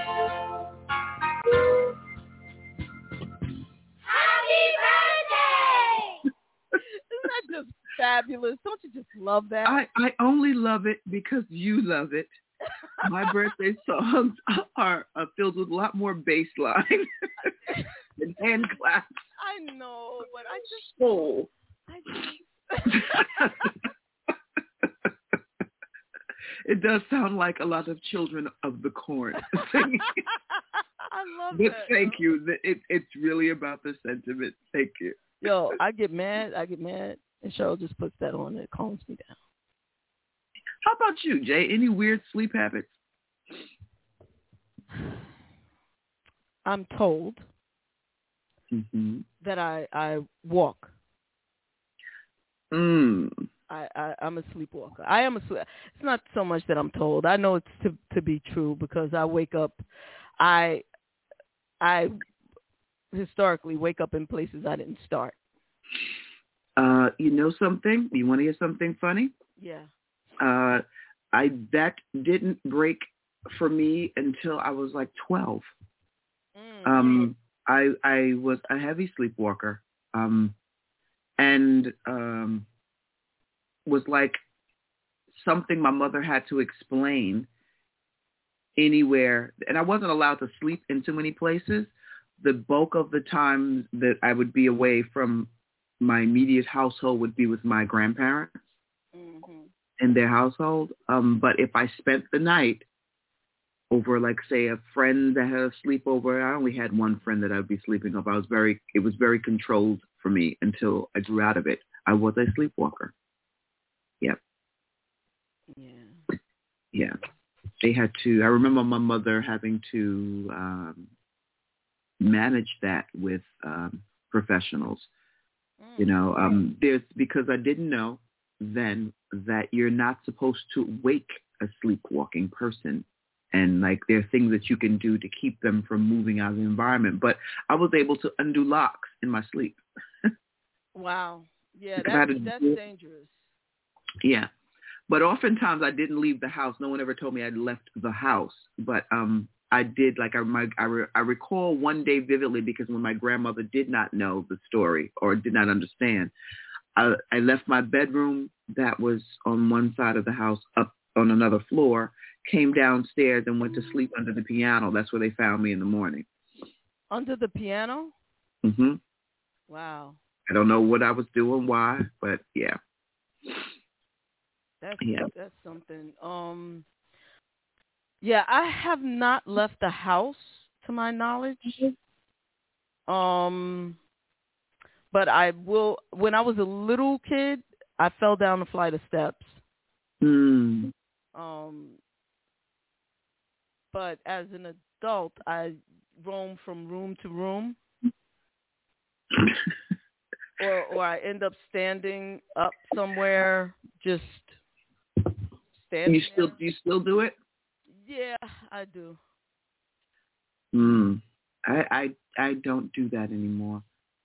Happy birthday! Isn't that just fabulous? Don't you just love that? I only love it because you love it. My birthday songs are filled with a lot more bass line and hand claps. I know, but I just... Oh. It does sound like a lot of Children of the Corn singing. I love but that. Thank you. It's really about the sentiment. Thank you. Yo, I get mad, and Cheryl just puts that on and it calms me down. How about you, Jay? Any weird sleep habits? I'm told that I walk. I'm a sleepwalker. I am It's not so much that I'm told. I know it's to be true because I wake up. I historically wake up in places I didn't start. You know something? You want to hear something funny? Yeah. That didn't break for me until I was like 12. I was a heavy sleepwalker, and was like something my mother had to explain anywhere, and I wasn't allowed to sleep in too many places. The bulk of the time that I would be away from my immediate household would be with my grandparents in their household. But if I spent the night over, like, say, a friend that had a sleepover, I only had one friend that I'd be sleeping over. It was very controlled for me until I grew out of it. I was a sleepwalker. Yep. Yeah. They had to, I remember my mother having to manage that with professionals. You know, there's, because I didn't know then that you're not supposed to wake a sleepwalking person. And, like, there are things that you can do to keep them from moving out of the environment. But I was able to undo locks in my sleep. Wow. Yeah, that's dangerous. Yeah. But oftentimes I didn't leave the house. No one ever told me I'd left the house. But I did, like, I recall one day vividly, because when my grandmother did not know the story or did not understand, I left my bedroom that was on one side of the house up on another floor, came downstairs and went to sleep under the piano. That's where they found me in the morning. Under the piano? Mm-hmm. Wow. I don't know what I was doing, why, but yeah. That's something. Yeah, I have not left the house to my knowledge. But I will. When I was a little kid, I fell down a flight of steps. But as an adult, I roam from room to room, or I end up standing up somewhere, just standing. Do you still do it? Yeah, I do. I don't do that anymore.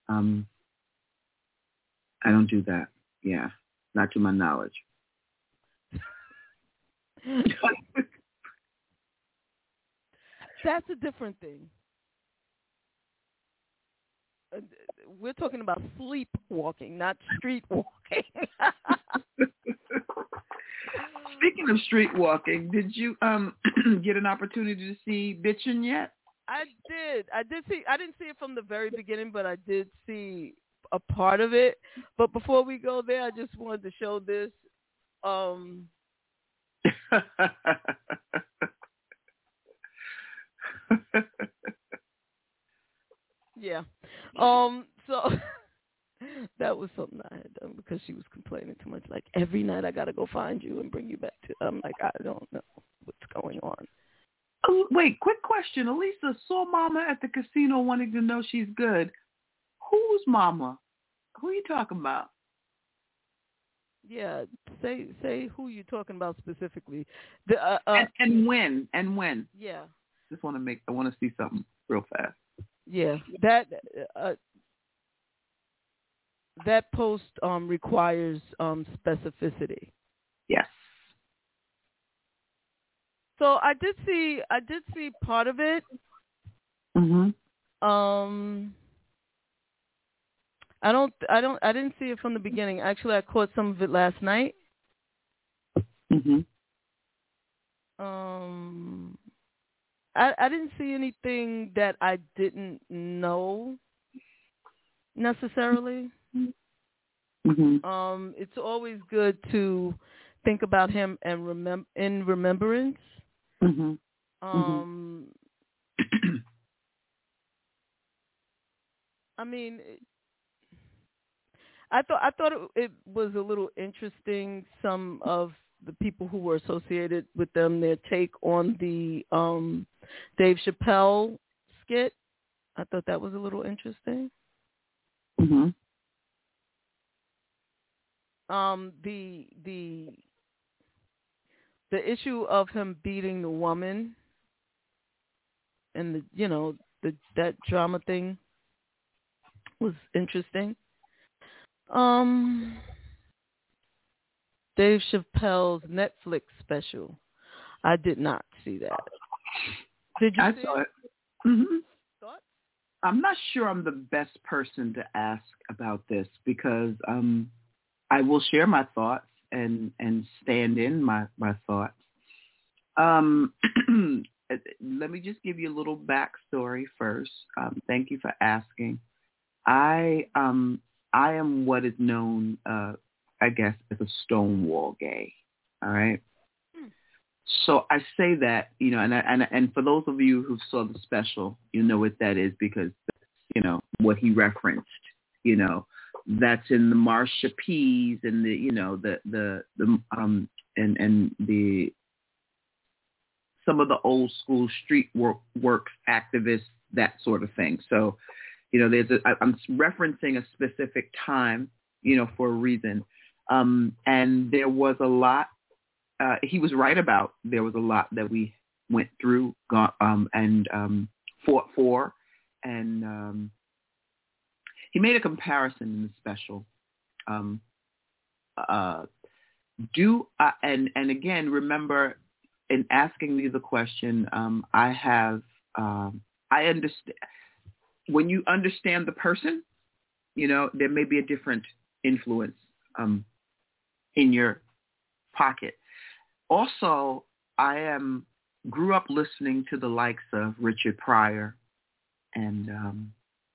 I don't do that. Yeah, not to my knowledge. That's a different thing. We're talking about sleepwalking, not street walking. Speaking of street walking, did you get an opportunity to see Bitchin' yet? did see. I didn't see it from the very beginning, but I did see a part of it. But before we go there, I just wanted to show this. Yeah. So that was something I had done because she was complaining too much. Like, every night I got to go find you and bring you back to. I'm like, I don't know what's going on. Oh, wait, quick question. Elisa saw Mama at the casino wanting to know she's good. Who's Mama? Who are you talking about? Yeah, say who you're talking about specifically. And when? Yeah. I want to see something real fast. Yeah, that post requires specificity. Yes. So I did see part of it. Mhm. I didn't see it from the beginning. Actually, I caught some of it last night. Mhm. I didn't see anything that I didn't know necessarily. Mm-hmm. It's always good to think about him and in remembrance. Mm-hmm. I mean, I thought it was a little interesting. Some of the people who were associated with them, their take on the Dave Chappelle skit. I thought that was a little interesting. Mm-hmm. The issue of him beating the woman and that drama thing was interesting. Dave Chappelle's Netflix special. I did not see that. Did you see it? Mm-hmm. Thoughts? I'm not sure I'm the best person to ask about this because I will share my thoughts and stand in my thoughts. Let me just give you a little backstory first. Thank you for asking. I am what is known, I guess, as a Stonewall gay. All right. So I say that, and for those of you who saw the special, you know what that is because, what he referenced, that's in the Marsha P's and the some of the old school street work activists, that sort of thing. So, I'm referencing a specific time, for a reason. And there was a lot, he was right about, there was a lot that we went through, and fought for. And he made a comparison in the special. And again, remember, in asking me the question, I understand. When you understand the person, there may be a different influence in your pocket. Also, I grew up listening to the likes of Richard Pryor and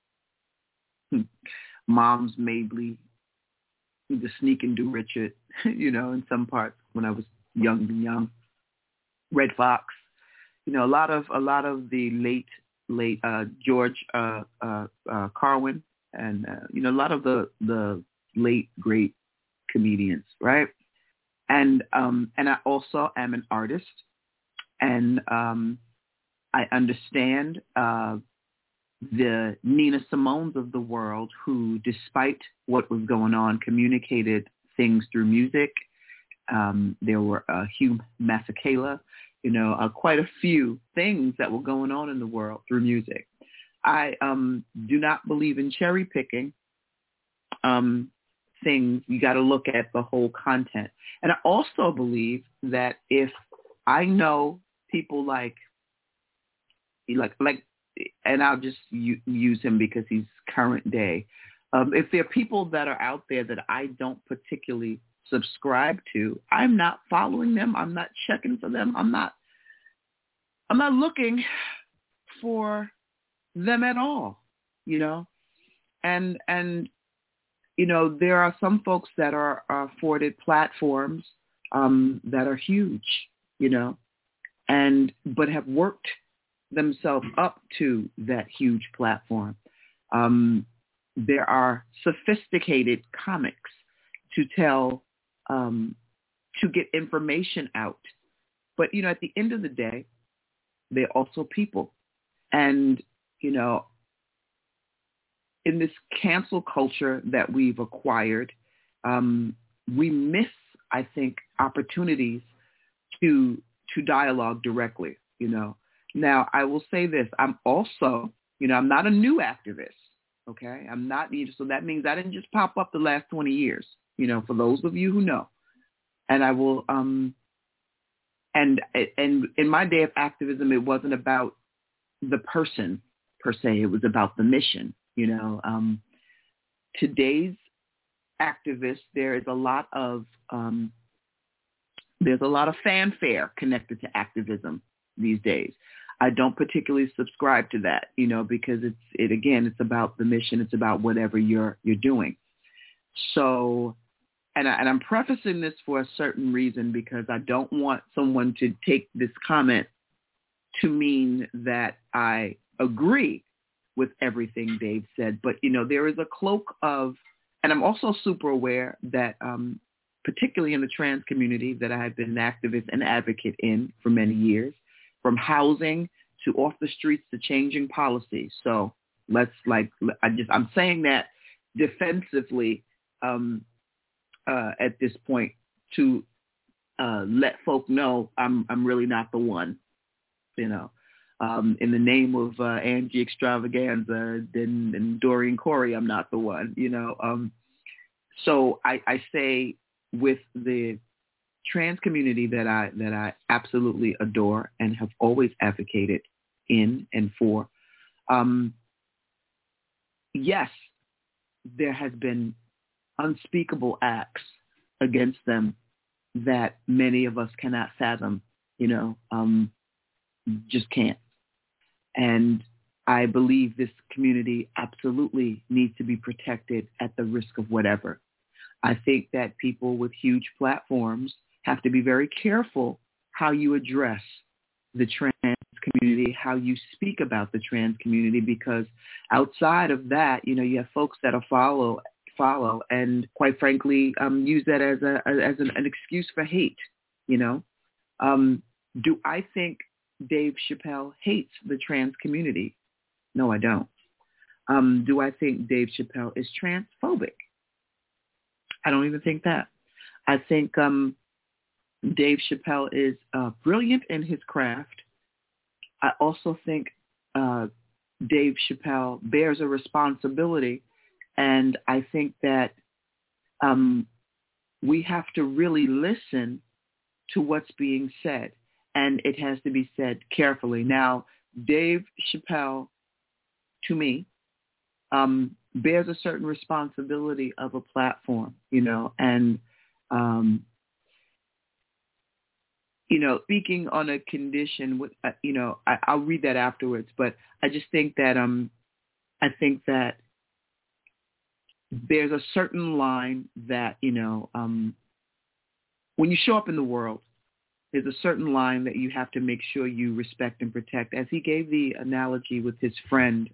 Moms Mabley, the Sneak and Do Richard, in some parts when I was young. Red Fox, a lot of the late George Carwin, and a lot of the late great comedians, right? And I also am an artist, and I understand the Nina Simones of the world who, despite what was going on, communicated things through music. There were Hugh Masekela, quite a few things that were going on in the world through music. I do not believe in cherry picking things. You got to look at the whole content. And I also believe that if I know people like, and I'll just use him because he's current day. If there are people that are out there that I don't particularly subscribe to, I'm not following them. I'm not checking for them. I'm not looking for them at all, you know. And you know, there are some folks that are afforded platforms that are huge, you know, but have worked themselves up to that huge platform. There are sophisticated comics to tell, to get information out. But, you know, at the end of the day, they're also people. And, you know, in this cancel culture that we've acquired, we miss, I think, opportunities to dialogue directly, you know. Now, I will say this. I'm also, you know, I'm not a new activist, okay? I'm not, so that means I didn't just pop up the last 20 years, you know, for those of you who know. And I will, and in my day of activism, it wasn't about the person per se. It was about the mission, you know. Today's activists, there's a lot of fanfare connected to activism these days. I don't particularly subscribe to that, you know, because it's about the mission. It's about whatever you're doing. So, and I'm prefacing this for a certain reason, because I don't want someone to take this comment to mean that I agree with everything Dave said. But, you know, there is a cloak of, and I'm also super aware that particularly in the trans community that I have been an activist and advocate in for many years, from housing to off the streets to changing policy. So I'm saying that defensively at this point to let folk know I'm really not the one, you know. In the name of Angie Extravaganza and Doreen Corey, I'm not the one, you know. So I say with the trans community that I absolutely adore and have always advocated in and for, yes, there has been unspeakable acts against them that many of us cannot fathom, you know, just can't. And I believe this community absolutely needs to be protected at the risk of whatever. I think that people with huge platforms have to be very careful how you address the trans community, how you speak about the trans community, because outside of that, you know, you have folks that'll follow and quite frankly use that as an excuse for hate, you know. Do I think Dave Chappelle hates the trans community? No, I don't. Do I think Dave Chappelle is transphobic? I don't even think that. I think Dave Chappelle is brilliant in his craft. I also think Dave Chappelle bears a responsibility, and I think that we have to really listen to what's being said, and it has to be said carefully. Now, Dave Chappelle, to me, bears a certain responsibility of a platform, you know, and, you know, speaking on a condition with, you know, I'll read that afterwards, but I just think that, I think that there's a certain line that, you know, when you show up in the world, there's a certain line that you have to make sure you respect and protect. As he gave the analogy with his friend,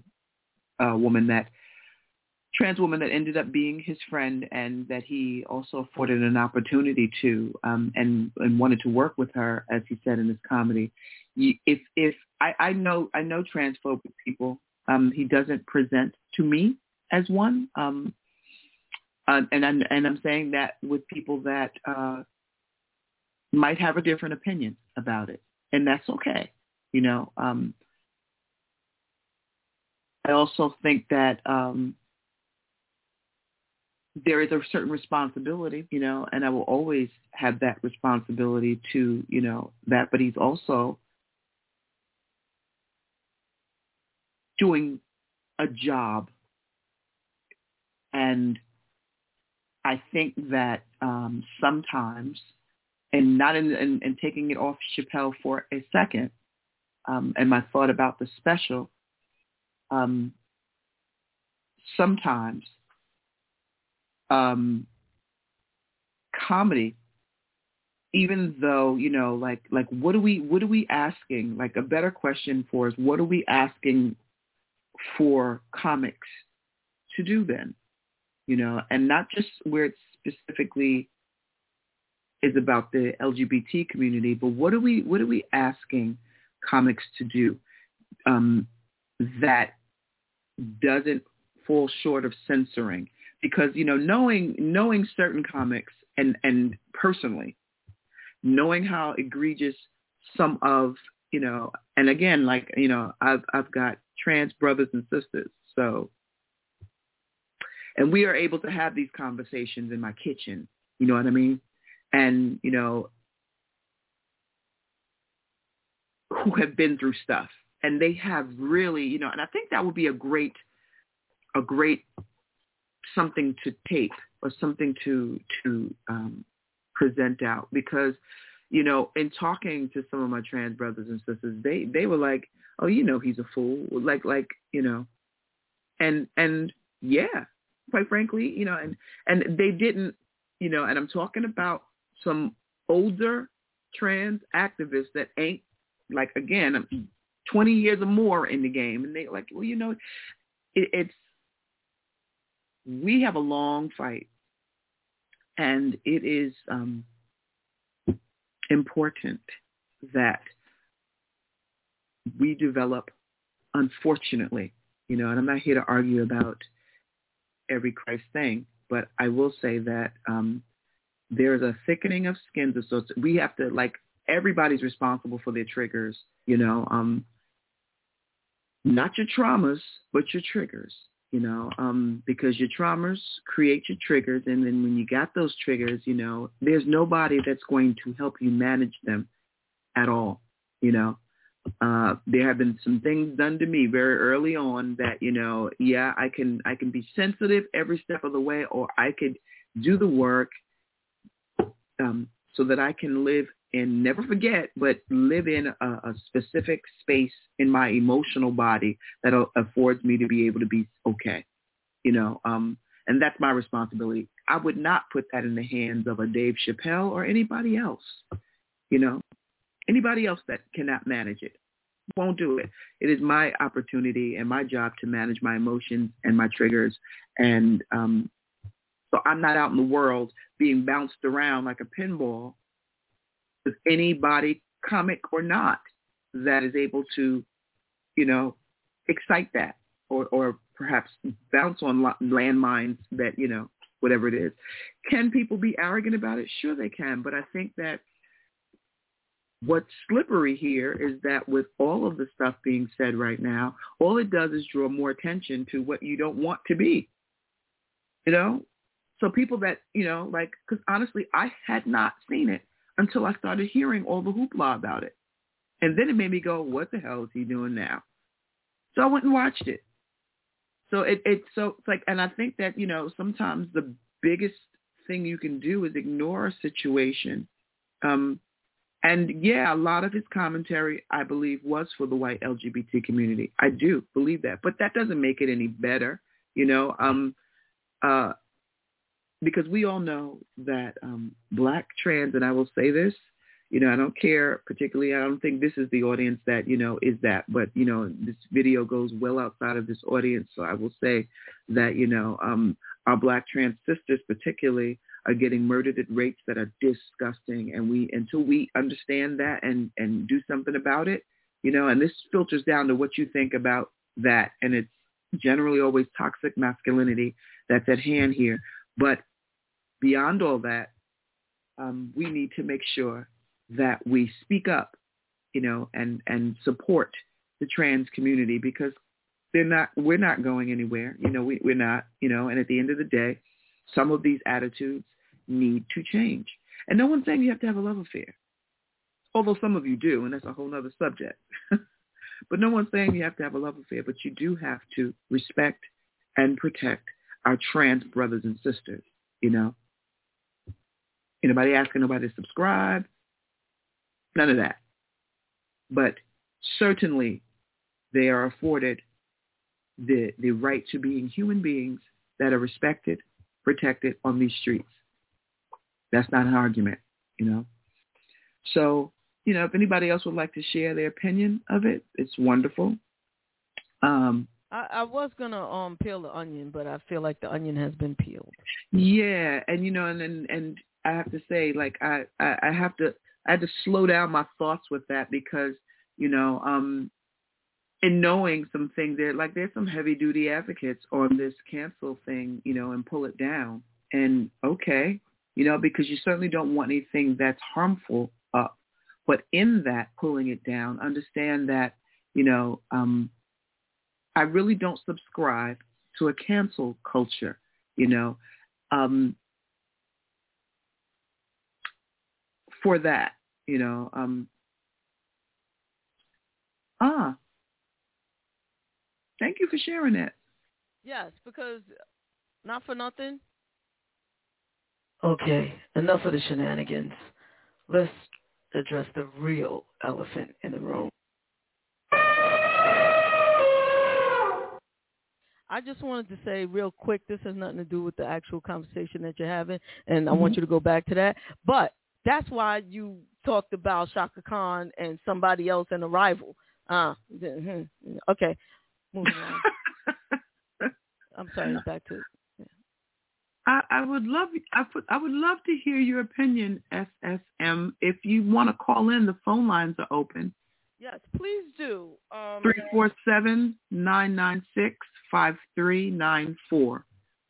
trans woman that ended up being his friend, and that he also afforded an opportunity to, and wanted to work with her, as he said in his comedy. If I know transphobic people, he doesn't present to me as one, and I'm saying that with people that might have a different opinion about it, and that's okay, you know. I also think that there is a certain responsibility, you know, and I will always have that responsibility to, you know, that, but he's also doing a job. And I think that sometimes, and not in taking it off Chappelle for a second, and my thought about the special, sometimes comedy, even though, like what are we asking? Like a better question for us, what are we asking for comics to do then? And not just where it specifically is about the LGBT community, but what are we asking comics to do that doesn't fall short of censoring? Because knowing certain comics and personally knowing how egregious some of and again, I've got trans brothers and sisters, so, and we are able to have these conversations in my kitchen, you know what I mean? And, who have been through stuff, and they have really, and I think that would be a great something to tape or something to present out, because, in talking to some of my trans brothers and sisters, they were like, oh, he's a fool, and yeah, quite frankly, and they didn't, and I'm talking about some older trans activists that ain't, like, again, 20 years or more in the game, and they like, well, it's we have a long fight, and it is important that we develop, unfortunately, and I'm not here to argue about every Christ thing, but I will say that there's a thickening of skins. So we have to, like, everybody's responsible for their triggers, not your traumas, but your triggers, because your traumas create your triggers. And then when you got those triggers, there's nobody that's going to help you manage them at all. There have been some things done to me very early on that, I can be sensitive every step of the way, or I could do the work so that I can live and never forget, but live in a specific space in my emotional body that affords me to be able to be okay, and that's my responsibility. I would not put that in the hands of a Dave Chappelle or anybody else, anybody else that cannot manage it. Won't do it. It is my opportunity and my job to manage my emotions and my triggers. And so I'm not out in the world being bounced around like a pinball with anybody, comic or not, that is able to, excite that or perhaps bounce on landmines that, whatever it is. Can people be arrogant about it? Sure they can. But I think that what's slippery here is that with all of the stuff being said right now, all it does is draw more attention to what you don't want to be, So people that, because honestly, I had not seen it until I started hearing all the hoopla about it. And then it made me go, what the hell is he doing now? So I went and watched it. So it's like, and I think that, sometimes the biggest thing you can do is ignore a situation. And yeah, a lot of his commentary, I believe, was for the white LGBT community. I do believe that, but that doesn't make it any better, because we all know that Black trans, and I will say this, I don't care particularly, I don't think this is the audience that, is that, but, this video goes well outside of this audience. So I will say that, our Black trans sisters particularly are getting murdered at rates that are disgusting. And until we understand that and do something about it, and this filters down to what you think about that. And it's generally always toxic masculinity that's at hand here. But beyond all that, we need to make sure that we speak up, and support the trans community, because we're not going anywhere. We're not, and at the end of the day, some of these attitudes need to change. And no one's saying you have to have a love affair, although some of you do, and that's a whole other subject. But no one's saying you have to have a love affair, but you do have to respect and protect our trans brothers and sisters, Anybody asking nobody to subscribe? None of that. But certainly they are afforded the right to being human beings that are respected, protected on these streets. That's not an argument, you know. So, you know, if anybody else would like to share their opinion of it, it's wonderful. I was gonna peel the onion, but I feel like the onion has been peeled. Yeah, and you know, and I have to say, like, I had to slow down my thoughts with that because, you know, in knowing some things, there's some heavy duty advocates on this cancel thing, you know, and pull it down. And okay, you know, because you certainly don't want anything that's harmful up. But in that pulling it down, understand that, you know, I really don't subscribe to a cancel culture, you know, for that, you know. Thank you for sharing that. Yes, because not for nothing. Okay, enough of the shenanigans. Let's address the real elephant in the room. I just wanted to say real quick, this has nothing to do with the actual conversation that you're having, and I want you to go back to that. But that's why you talked about Shaka Khan and somebody else and a rival. Okay, moving on. I'm sorry, back to it. I would love to hear your opinion, SSM. If you want to call in, the phone lines are open. Yes, please do. 347-996-5394.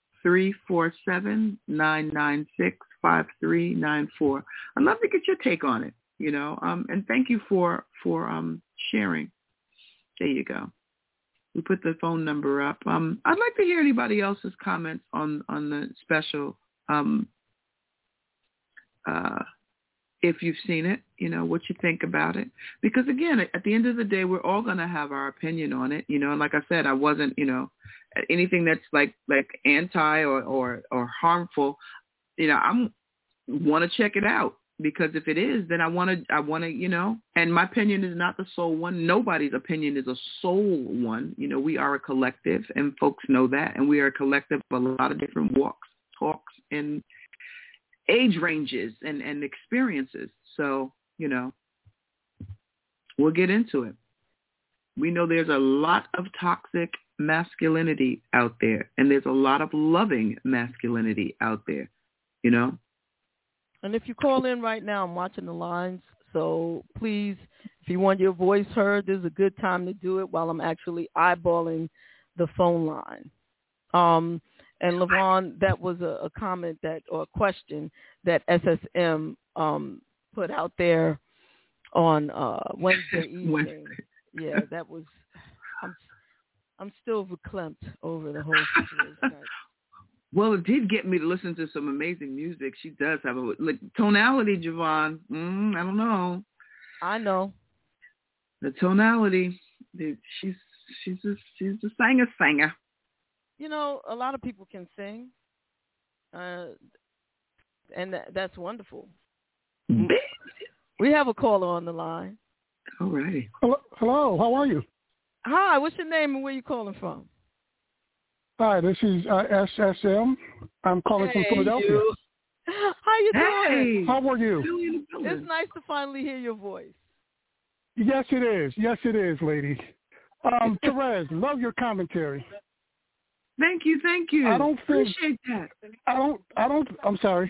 347-996-5394. I'd love to get your take on it, you know. And thank you for sharing. There you go. We put the phone number up. I'd like to hear anybody else's comments on the special. If you've seen it, you know, what you think about it. Because again, at the end of the day, we're all going to have our opinion on it, you know. And like I said, I wasn't, you know, anything that's like anti or harmful. You know, I want to check it out. Because if it is, then I want to, you know, and my opinion is not the sole one. Nobody's opinion is a sole one. You know, we are a collective, and folks know that. And we are a collective of a lot of different walks, talks, and age ranges and experiences. So, you know, we'll get into it. We know there's a lot of toxic masculinity out there, and there's a lot of loving masculinity out there, you know. And if you call in right now, I'm watching the lines. So please, if you want your voice heard, this is a good time to do it while I'm actually eyeballing the phone line. And LaVon, that was a comment or a question that SSM put out there on Wednesday evening. Yeah, that was. I'm still verklempt over the whole situation. Well, it did get me to listen to some amazing music. She does have a tonality, Javon. I don't know. I know. The tonality. She's a singer. You know, a lot of people can sing, and that's wonderful. We have a caller on the line. All right. Hello. How are you? Hi. What's your name and where you calling from? Hi, this is SSM. I'm calling from Philadelphia. How you doing? How are you? It's nice to finally hear your voice. Yes, it is. Yes, it is, lady. Therese, love your commentary. Thank you. I don't appreciate that. I'm sorry.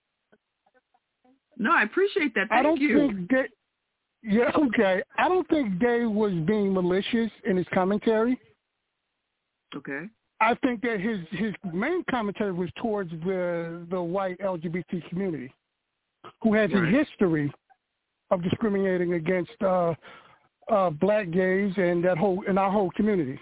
No, I appreciate that. Thank you. Yeah, okay. I don't think Dave was being malicious in his commentary. Okay. I think that his main commentary was towards the white LGBT community, who has a history of discriminating against black gays and our whole community.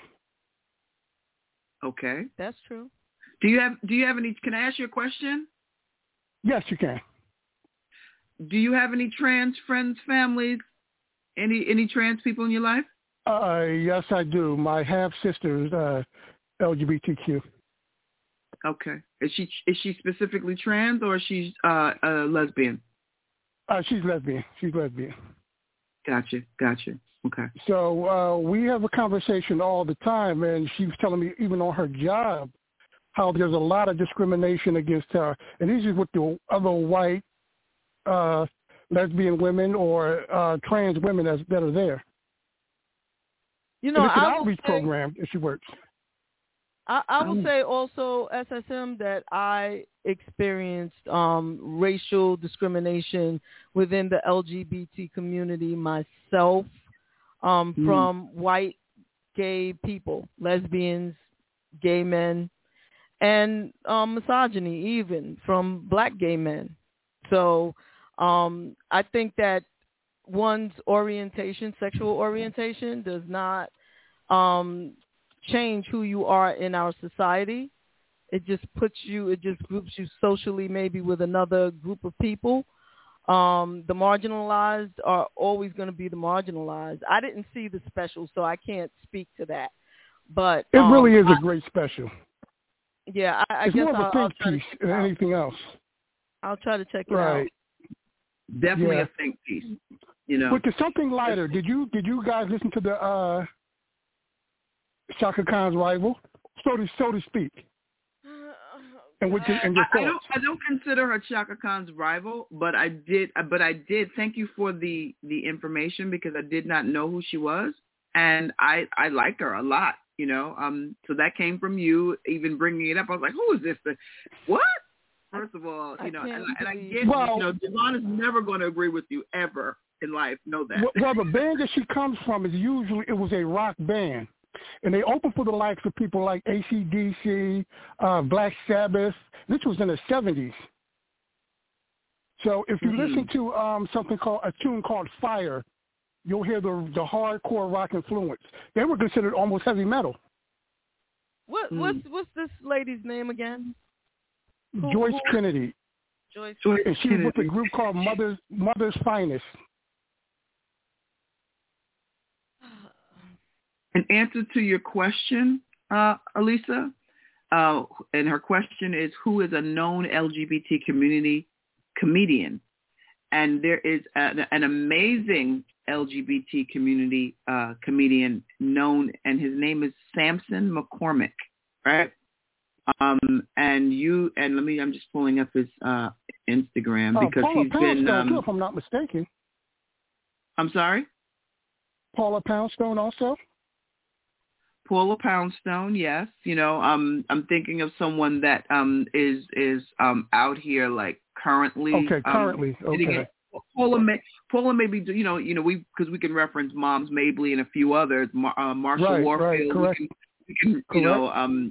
Okay, that's true. Do you have any? Can I ask you a question? Yes, you can. Do you have any trans friends, families, any trans people in your life? Yes, I do. My half sister is LGBTQ. Okay. Is she specifically trans or is she a lesbian? She's lesbian. Gotcha. Okay. So we have a conversation all the time, and she was telling me even on her job how there's a lot of discrimination against her. And this is with the other white lesbian women or trans women that are there. You know, and it's an I will outreach say, program that she works. I will say also, SSM, that I experienced racial discrimination within the LGBT community myself from white gay people, lesbians, gay men, and misogyny even from black gay men. So I think that one's orientation, sexual orientation, does not change who you are in our society. It just groups you socially maybe with another group of people. The marginalized are always going to be the marginalized. I didn't see the special, so I can't speak to that. But it really is a great special. Yeah, I it's guess more of a think piece than anything else. I'll try to check it out. Definitely a think piece. You know, but to something lighter. Did you guys listen to the Chaka Khan's rival, so to speak? And your thoughts? I don't consider her Chaka Khan's rival, but I did. Thank you for the information, because I did not know who she was, and I like her a lot. You know, so that came from you even bringing it up. I was like, who is this? What? First of all, you know, and I get, you know, Devon is never going to agree with you ever in life. Know that. Well, the band that she comes from is it was a rock band. And they opened for the likes of people like AC/DC, Black Sabbath. This was in the 70s. So if you listen to a tune called Fire, you'll hear the hardcore rock influence. They were considered almost heavy metal. What's this lady's name again? Joyce Trinity. Joyce. And she was with a group called Mother's Finest. An answer to your question, Alisa, and her question is, who is a known LGBT community comedian? And there is an amazing LGBT community comedian known, and his name is Samson McCormick, right? I'm just pulling up his Instagram because he's been. Too, if I'm not mistaken. I'm sorry? Paula Poundstone also? Paula Poundstone, yes. You know, I'm thinking of someone that is out here like currently. Okay, currently. Okay. Paula may be, you know, because we can reference Moms Mabley and a few others. Marshall Warfield. Right, correct. We can you know,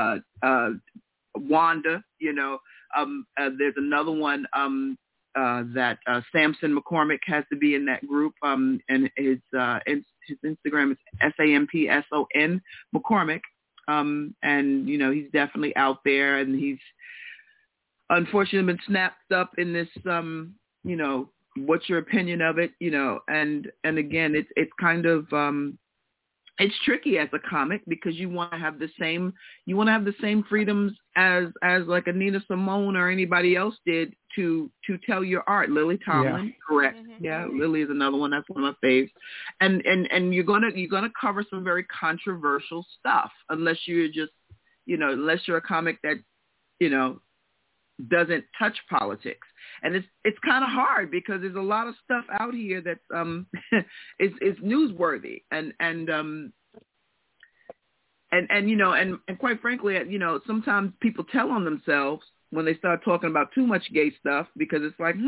Wanda. You know, there's another one that Samson McCormick has to be in that group. And his Instagram is SAMPSON McCormick. And you know, he's definitely out there, and he's unfortunately been snapped up in this. You know, what's your opinion of it? You know, and again, it's kind of it's tricky as a comic, because you want to have the same freedoms as like a Nina Simone or anybody else did to tell your art. Lily Tomlin, correct? Yeah, Lily is another one. That's one of my faves. And you're gonna cover some very controversial stuff, unless you're just, you know, unless you're a comic that, you know, doesn't touch politics. And it's kind of hard, because there's a lot of stuff out here that's is newsworthy, and you know, and quite frankly, you know, sometimes people tell on themselves when they start talking about too much gay stuff, because it's like,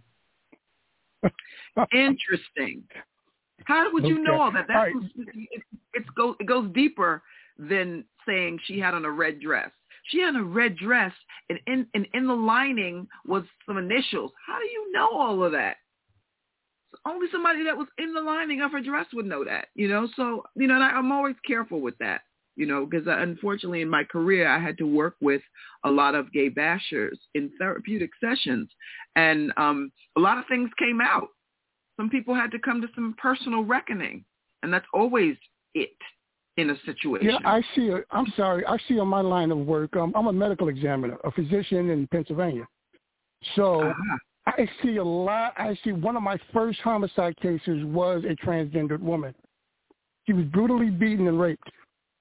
interesting. How would you know all that? That's it goes deeper than saying she had on a red dress. She had a red dress, and in the lining was some initials. How do you know all of that? Only somebody that was in the lining of her dress would know that, you know? So, you know, and I'm always careful with that, you know, because unfortunately in my career, I had to work with a lot of gay bashers in therapeutic sessions, and a lot of things came out. Some people had to come to some personal reckoning, and that's always it. In a situation. Yeah, I see. I'm sorry. I see on my line of work, I'm a medical examiner, a physician in Pennsylvania. So I see a lot. I see one of my first homicide cases was a transgendered woman. She was brutally beaten and raped.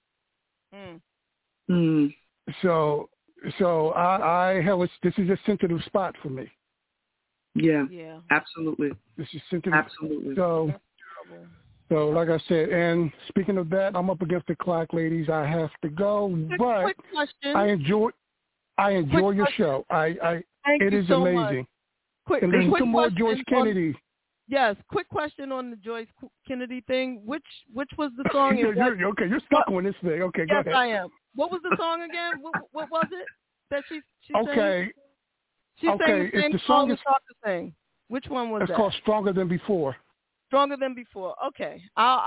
So this is a sensitive spot for me. Yeah. Absolutely. This is sensitive. Absolutely. So like I said, and speaking of that, I'm up against the clock, ladies. I have to go, but quick question. I enjoy your show. It is so amazing. Quick, and listen to more Joyce Kennedy. Yes, quick question on the Joyce Kennedy thing. Which was the song? You're stuck on this thing. Okay, go ahead. Yes, I am. What was the song again? What was it that she okay. She sang the same song as Shaka sang. Which one was that? It's called Stronger Than Before. Stronger Than Before. Okay.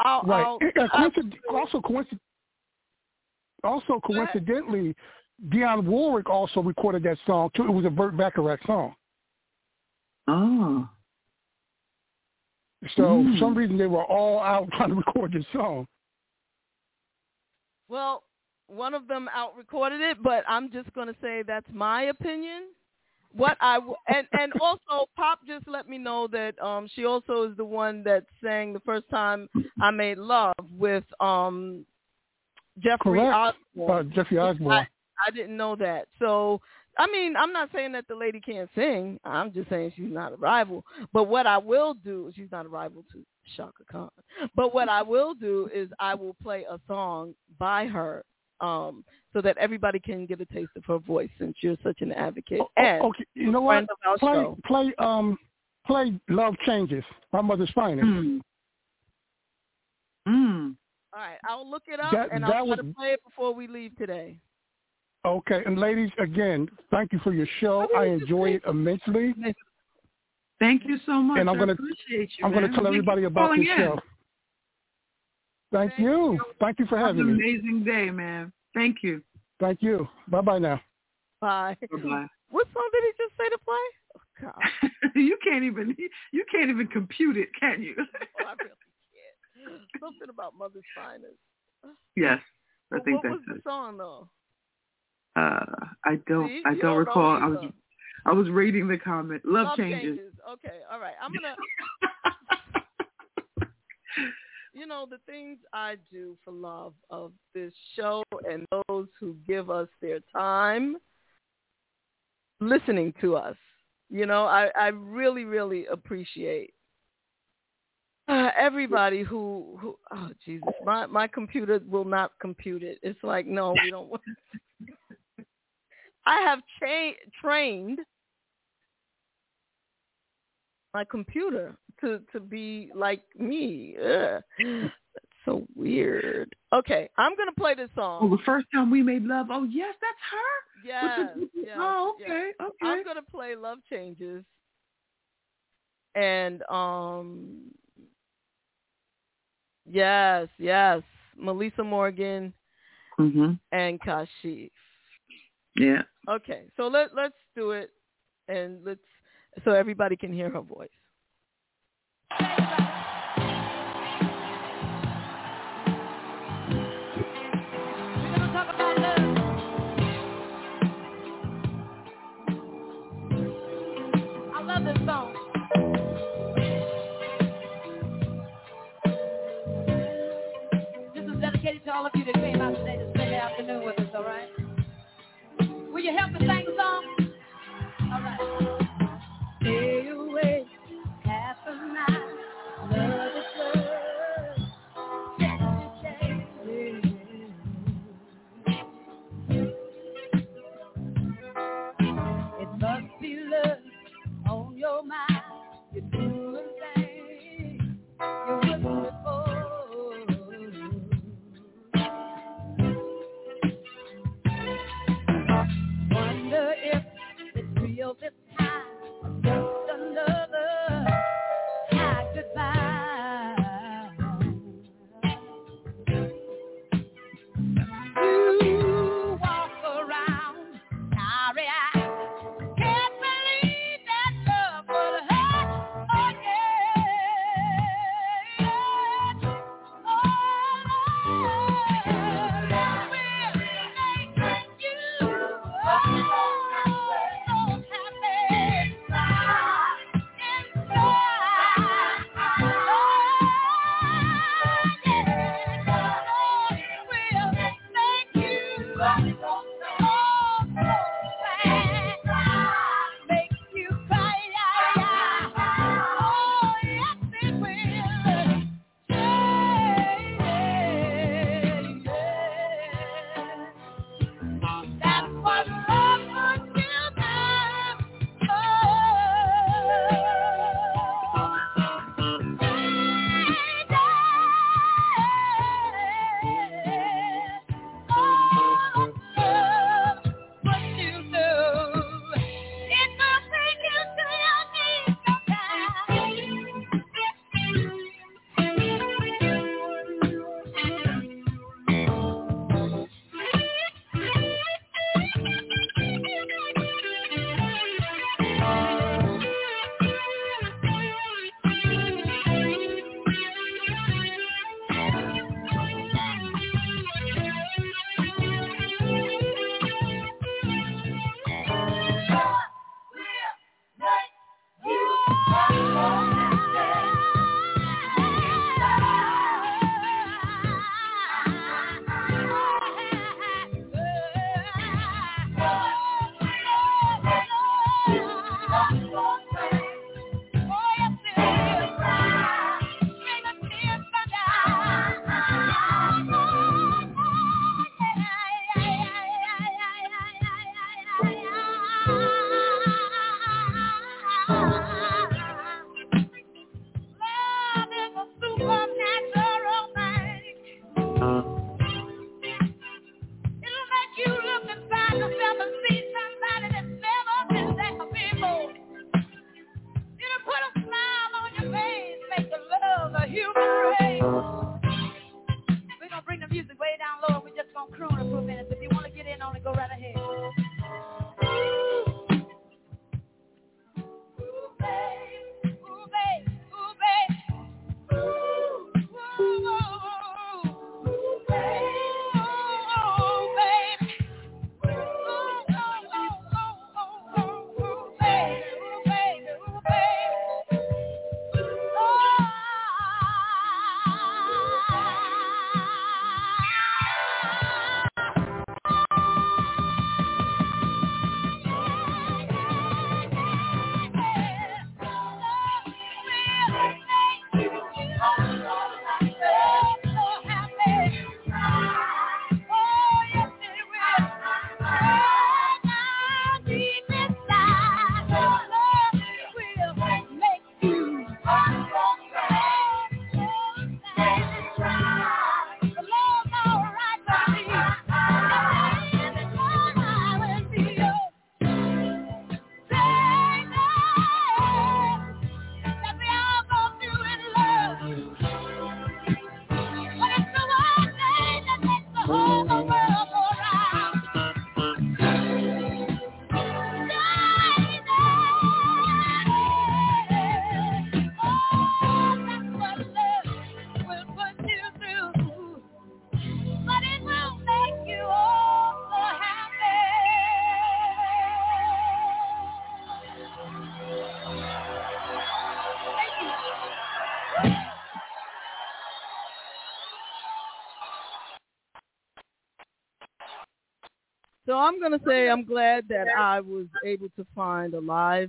Coincidentally, Dionne Warwick also recorded that song too. It was a Burt Bacharach song. Oh. So for some reason they were all out trying to record this song. Well, one of them out recorded it, but I'm just going to say that's my opinion. And also Pop just let me know that she also is the one that sang the first time I Made Love with Jeffrey Osborne. Jeffrey Osborne. I didn't know that. So I mean, I'm not saying that the lady can't sing. I'm just saying she's not a rival. But what I will do, she's not a rival to Shaka Khan. But what I will do is I will play a song by her so that everybody can get a taste of her voice since you're such an advocate. And okay, you know what? Play Love Changes, My Mother's Finest. All right, I'll look it up and I'll try to play it before we leave today. Okay, and ladies, again, thank you for your show. I enjoy it immensely. Thank you so much. And I'm going to tell everybody about this show. Thank you. Thank you for having me. Have an amazing day, man. Thank you. Thank you. Bye-bye now. Bye. Bye-bye. What song did he just say to play? Oh, God. You can't even compute it, can you? Oh, I really can't. Something about Mother's Finest. Yes, I think that's it. What was the song though? I don't recall. I was reading the comment. Love changes. Okay, all right. I'm gonna. You know, the things I do for love of this show and those who give us their time listening to us. You know, I really, really appreciate everybody who oh Jesus, my computer will not compute it. It's like, no, we don't want to. I have trained my computer to be like me. Ugh. That's so weird. Okay, I'm going to play this song. Oh, the first time we made love. Oh, yes, that's her? Yes. Oh, okay, yes. okay. I'm going to play Love Changes. And, yes, Melissa Morgan and Kashif. Yeah. Okay, so let's do it, and so everybody can hear her voice. We're gonna talk about love. I love this song. This is dedicated to all of you that came out today to spend the afternoon with us. All right. Will you help me sing the song? All right. Stay away half a night. Love is love. It must be love on your mind. You're doing things you wouldn't before. Wonder if it's real this time. Just another high goodbye. You walk around sorry, I can't believe that love would hurt or So I'm going to say I'm glad that I was able to find a live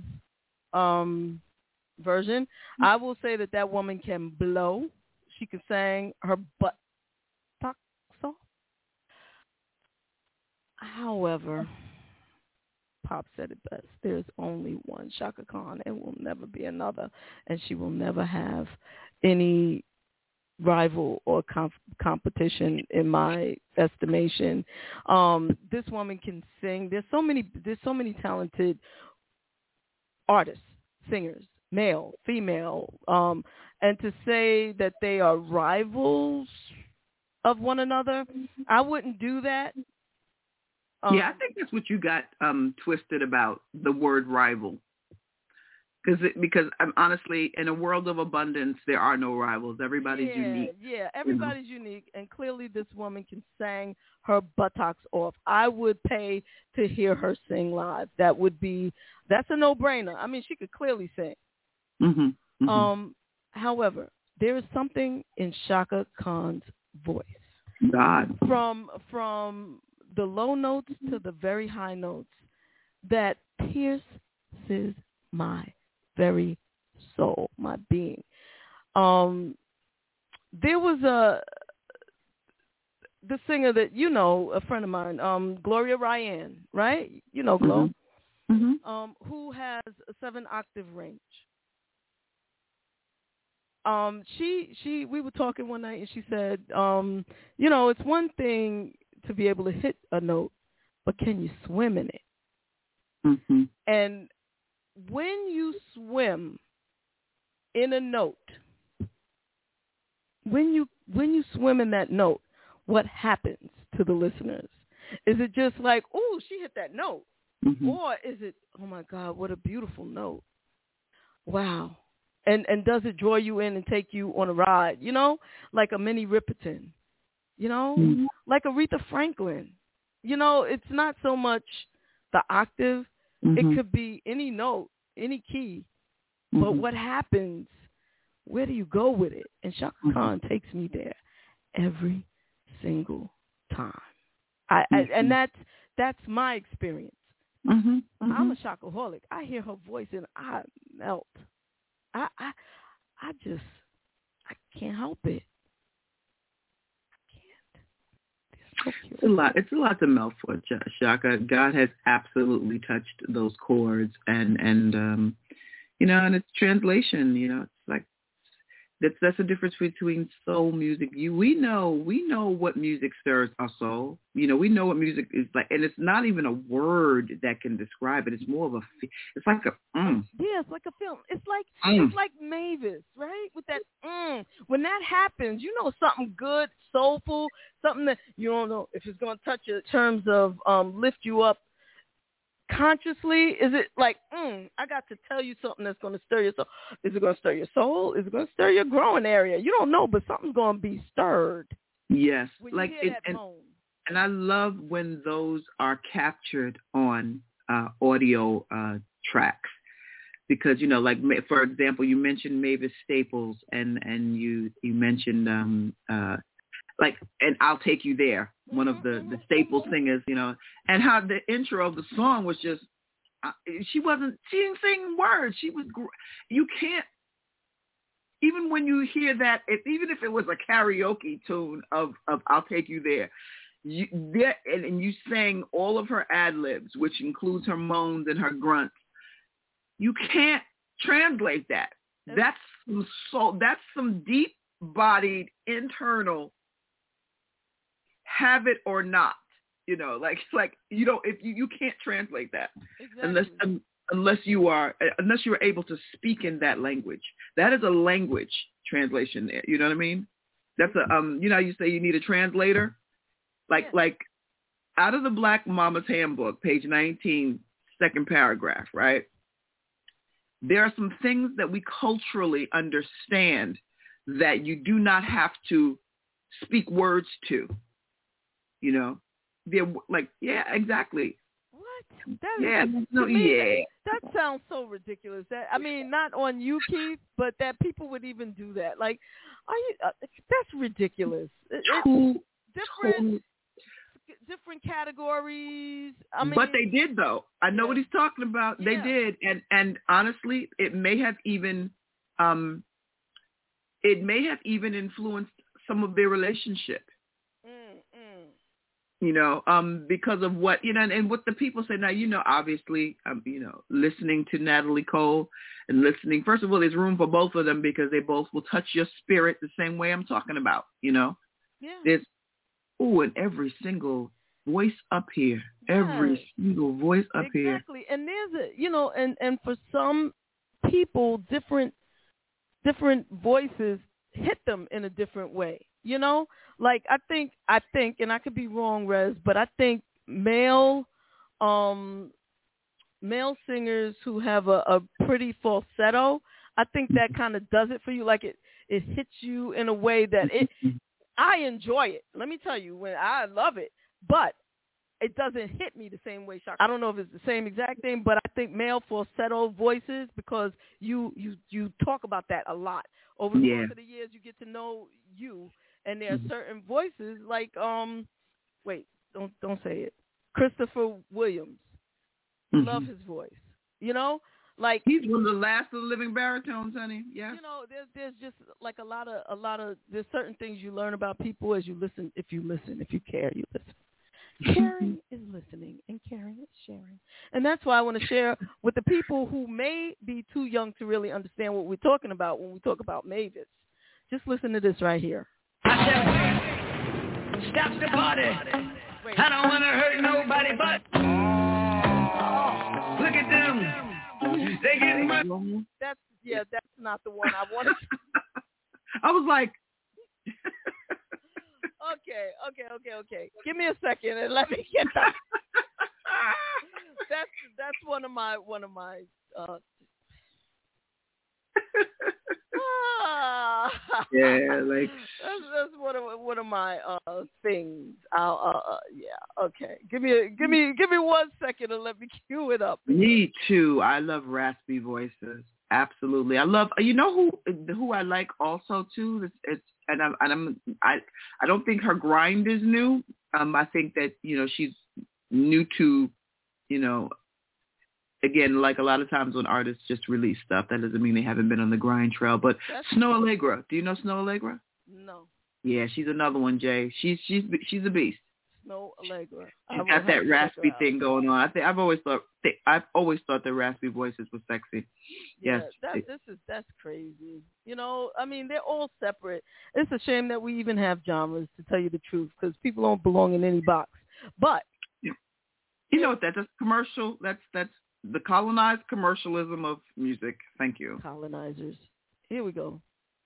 version. I will say that woman can blow. She can sing her butt off. However, Pop said it best. There's only one Chaka Khan. There will never be another, and she will never have any rival or competition in my estimation. This woman can sing. There's so many talented artists, singers, male, female, and to say that they are rivals of one another, I wouldn't do that. Yeah, I think that's what you got twisted about the word rival. Because honestly, in a world of abundance, there are no rivals. Everybody's unique. Yeah, everybody's unique, and clearly this woman can sing her buttocks off. I would pay to hear her sing live. That's a no-brainer. I mean, she could clearly sing. Mm-hmm. Mm-hmm. However, there is something in Chaka Khan's voice. God. From the low notes to the very high notes that pierces my very soul, my being. There was the singer that a friend of mine, Gloria Ryan, right? You know Glo, who has a 7-octave range. We were talking one night and she said, it's one thing to be able to hit a note, but can you swim in it? Mm-hmm. And when you swim in a note, when you swim in that note, what happens to the listeners? Is it just like, oh, she hit that note? Mm-hmm. Or is it, oh my God, what a beautiful note. Wow. And does it draw you in and take you on a ride, like a Minnie Riperton, mm-hmm. like Aretha Franklin? It's not so much the octave. Mm-hmm. It could be any note, any key But what happens? Where do you go with it? And Shaka Khan takes me there every single time. And that's my experience. I'm a Shakaholic. I hear her voice and I melt. I can't help it. It's a lot. It's a lot to melt for, Shaka. God has absolutely touched those chords, and and it's translation. It's like that's the difference between soul music. We know what music stirs our soul. We know what music is like, and it's not even a word that can describe it. It's more of it's like a Yeah, it's like a film. It's like Mavis, right? With that when that happens, something good, soulful, something that you don't know if it's going to touch you in terms of lift you up consciously. Is it like I got to tell you something that's going to stir your soul? Is it going to stir your soul? Is it going to stir your growing area? You don't know, but something's going to be stirred. Yes, when you hear that moan. And I love when those are captured on audio tracks, because like for example, you mentioned Mavis Staples, and you mentioned and I'll Take You There, one of the Staples singers, and how the intro of the song was just she didn't sing words. You can't, even when you hear that, even if it was a karaoke tune of I'll Take You There, and you sang all of her ad-libs, which includes her moans and her grunts, you can't translate that. That's some deep-bodied, internal, have it or not, if you can't translate that. Exactly. unless you're able to speak in that language. That is a language translation there. You know what I mean? That's you say you need a translator. Like out of the Black Mama's Handbook, page 19, second paragraph, right? There are some things that we culturally understand that you do not have to speak words to. They're like, yeah, exactly. What? That sounds so ridiculous. Not on you, Keith, but that people would even do that. Like, that's ridiculous. Different categories. But they did, though. I know what he's talking about. They did, and honestly, it may have even influenced some of their relationship. Because of what, and what the people say. Now, obviously, listening to Natalie Cole and listening, first of all, there's room for both of them because they both will touch your spirit the same way I'm talking about, Yeah. There's, and every single voice up here, every single voice up here. Exactly. And there's and for some people, different voices hit them in a different way. Like I think, and I could be wrong, Rez, but I think male singers who have a pretty falsetto, I think that kind of does it for you. Like it hits you in a way that I enjoy it. Let me tell you, when I love it, but it doesn't hit me the same way. I don't know if it's the same exact thing, but I think male falsetto voices, because you talk about that a lot over the course of the years. You get to know you. And there are certain voices like, wait, don't say it. Christopher Williams. Love his voice. Like he's one of the last of the living baritones, honey. Yeah. There's just like a lot of there's certain things you learn about people as you listen. If you care, you listen. Caring is listening, and caring is sharing. And that's why I want to share with the people who may be too young to really understand what we're talking about when we talk about Mavis. Just listen to this right here. Stop the party. I don't want to hurt nobody, but look at them. They getting money. That's not the one I wanted. I was like, okay. Give me a second and let me get that. That's one of my like that's one of my things. Okay. Give me 1 second and let me cue it up. Me too. I love raspy voices. Absolutely. I love, you know who I like also too. I don't think her grind is new. I think that, you know, she's new to, you know, again, like a lot of times when artists just release stuff, that doesn't mean they haven't been on the grind trail. But Snoh Aalegra, do you know Snoh Aalegra? No. Yeah, she's another one, Jay. She's a beast. Snoh Aalegra. She's got that raspy thing going on. I've always thought the raspy voices were sexy. Yeah, Yes. that's crazy. You know, I mean, they're all separate. It's a shame that we even have genres, to tell you the truth, because people don't belong in any box. But you know what? That's commercial. That's the colonized commercialism of music. Thank you. Colonizers. Here we go.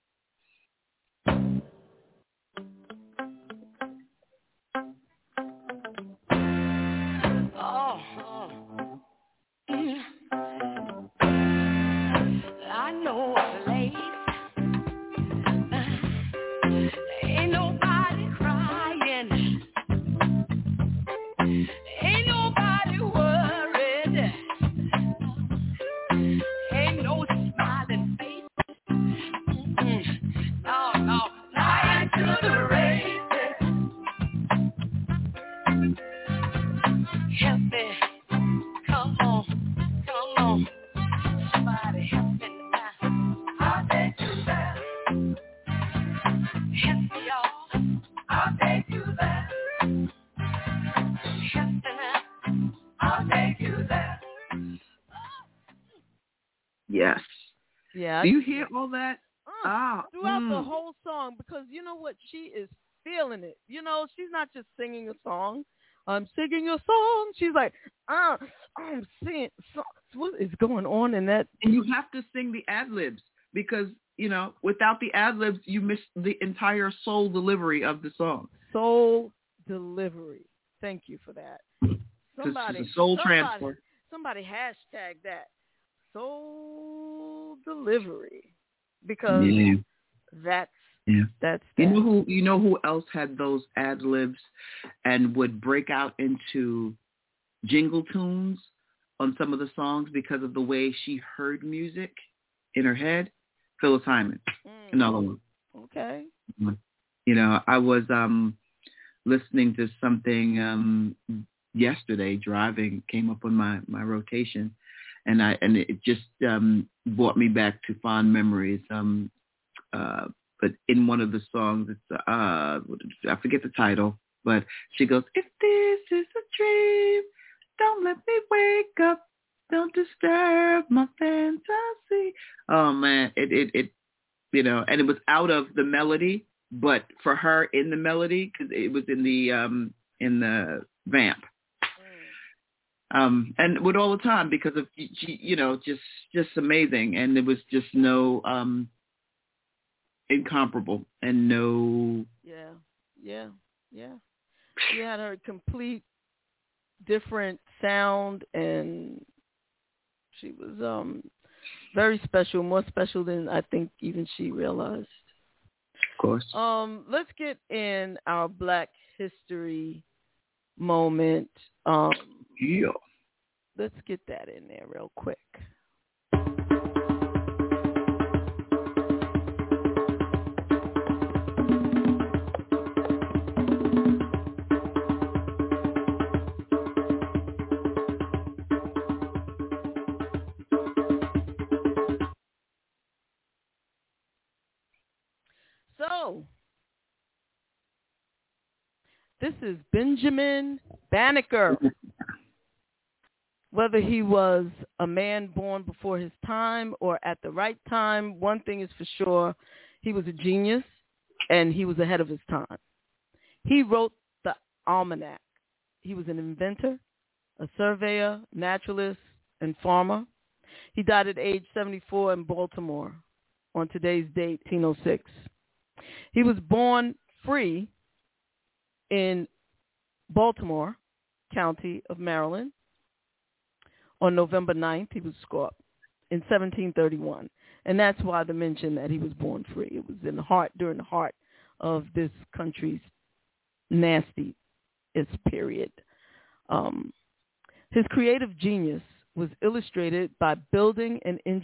I know a place. Ain't nobody crying. Ain't nobody worried. Ain't no smiling face. No, lying to the races. Help me. Come on. Somebody help me now. I'll take you there. Help me, y'all. I'll take you there. Help me now. I'll take you there. Yes. Yeah. Do you hear all that? Throughout the whole song, because you know what? She is feeling it. You know, she's not just singing a song. I'm singing a song. She's like, I'm singing. What is going on in that? And you have to sing the ad-libs because, you know, without the ad-libs, you miss the entire soul delivery of the song. Soul delivery. Thank you for that. Somebody, soul transfer. Somebody hashtag that. Soul delivery. Because that's you know who else had those ad libs and would break out into jingle tunes on some of the songs because of the way she heard music in her head? Phyllis Hyman, another one. Okay. You know, I was listening to something yesterday driving, came up on my rotation, and it just brought me back to fond memories. But in one of the songs, it's I forget the title, but she goes, "If this is a dream, don't let me wake up, don't disturb my fantasy." Oh man, it you know, and it was out of the melody, but for her in the melody because it was in the vamp. And with all the time because of you know just amazing, and there was just no incomparable and no. Yeah. She had her complete different sound, and she was very special, more special than I think even she realized. Of course. Let's get in our Black History moment. Yeah. Let's get that in there real quick. So, this is Benjamin Banneker. Whether he was a man born before his time or at the right time, one thing is for sure, he was a genius and he was ahead of his time. He wrote the almanac. He was an inventor, a surveyor, naturalist, and farmer. He died at age 74 in Baltimore on today's date, 1806. He was born free in Baltimore County of Maryland. On November 9th, he was scorched in 1731. And that's why the mention that he was born free. It was during the heart of this country's nastiest period. His creative genius was illustrated by building an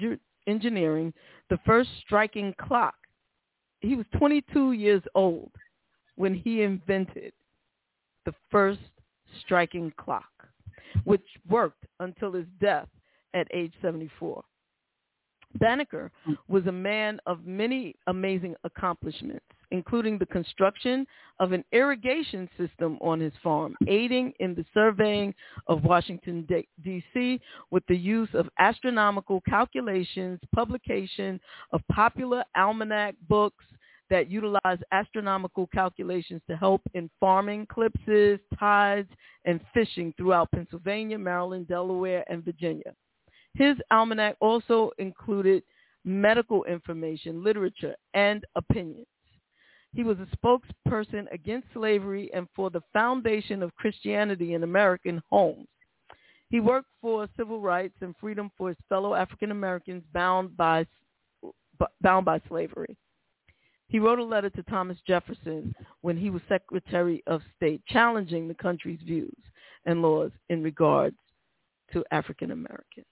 engineering the first striking clock. He was 22 years old when he invented the first striking clock, which worked until his death at age 74. Banneker was a man of many amazing accomplishments, including the construction of an irrigation system on his farm, aiding in the surveying of Washington, D.C. with the use of astronomical calculations, publication of popular almanac books that utilize astronomical calculations to help in farming, eclipses, tides, and fishing throughout Pennsylvania, Maryland, Delaware, and Virginia. His almanac also included medical information, literature, and opinions. He was a spokesperson against slavery and for the foundation of Christianity in American homes. He worked for civil rights and freedom for his fellow African Americans bound by slavery. He wrote a letter to Thomas Jefferson when he was Secretary of State, challenging the country's views and laws in regards to African Americans.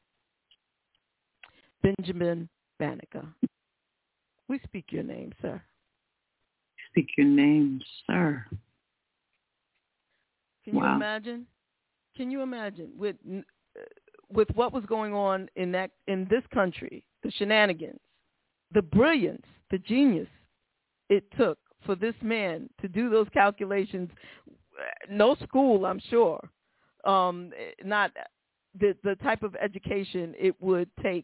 Benjamin Banneker. We speak your name, sir. Speak your name, sir. Can you imagine? Can you imagine with what was going on in this country, the shenanigans, the brilliance, the genius it took for this man to do those calculations? No school, I'm sure. Not the type of education it would take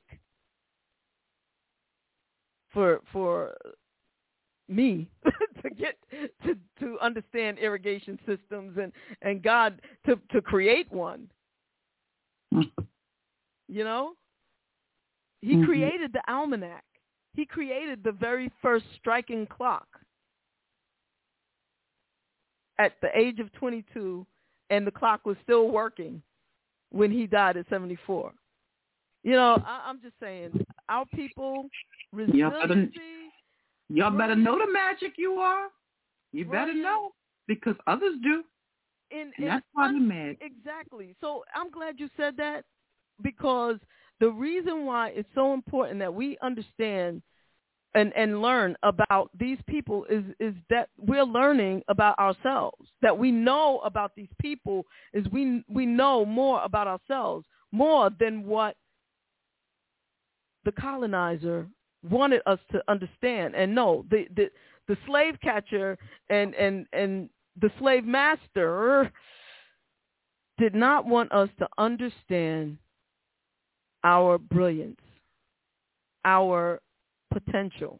for me to get to understand irrigation systems and God to create one. You know? He created the almanac. He created the very first striking clock at the age of 22, and the clock was still working when he died at 74. You know, I'm just saying, our people, resiliency. Y'all better know the magic you are. You better know, because others do. And that's why they're mad. Exactly. So I'm glad you said that, because the reason why it's so important that we understand and learn about these people is that we're learning about ourselves. That we know about these people is we know more about ourselves, more than what the colonizer wanted us to understand. And no, the slave catcher and the slave master did not want us to understand our brilliance, our potential,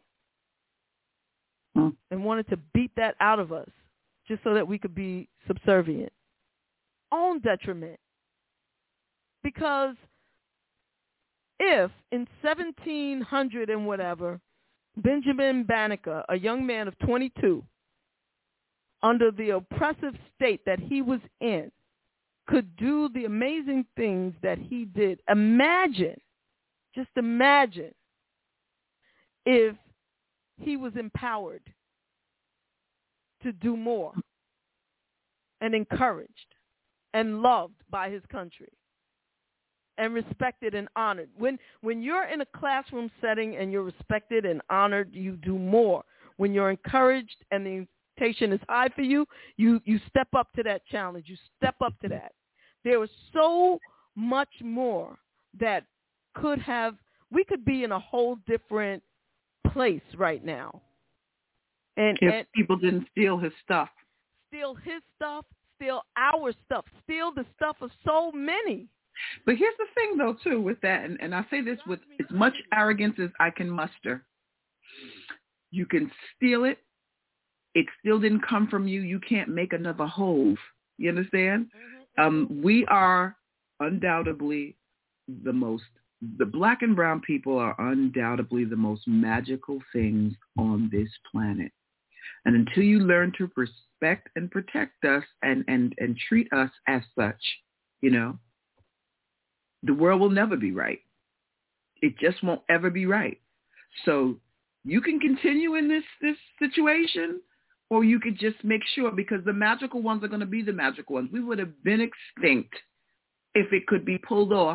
and wanted to beat that out of us just so that we could be subservient, on detriment. Because if in 1700 and whatever, Benjamin Banneker, a young man of 22, under the oppressive state that he was in, could do the amazing things that he did, just imagine if he was empowered to do more and encouraged and loved by his country and respected and honored. When you're in a classroom setting and you're respected and honored, you do more. When you're encouraged and the invitation is high for you, you step up to that challenge. You step up to that. There was so much more that we could be in a whole different place right now. And if people didn't steal his stuff. Steal his stuff, steal our stuff, steal the stuff of so many. But here's the thing, though, too, with that, and I say this with as much arrogance as I can muster. You can steal it. It still didn't come from you. You can't make another hove. You understand? We are undoubtedly the black and brown people are undoubtedly the most magical things on this planet. And until you learn to respect and protect us and treat us as such, you know, the world will never be right. It just won't ever be right. So you can continue in this situation, or you could just make sure, because the magical ones are going to be the magical ones. We would have been extinct if it could be pulled off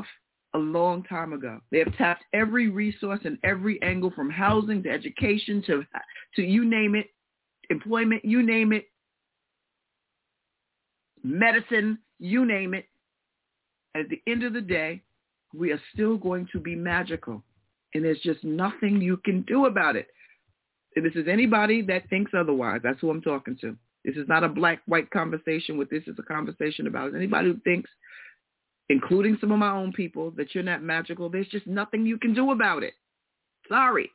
a long time ago. They have tapped every resource and every angle, from housing to education to you name it, employment, you name it, medicine, you name it. At the end of the day, we are still going to be magical, and there's just nothing you can do about it. And this is anybody that thinks otherwise. That's who I'm talking to. This is not a black-white conversation. What this is a conversation about is anybody who thinks, including some of my own people, that you're not magical. There's just nothing you can do about it. Sorry.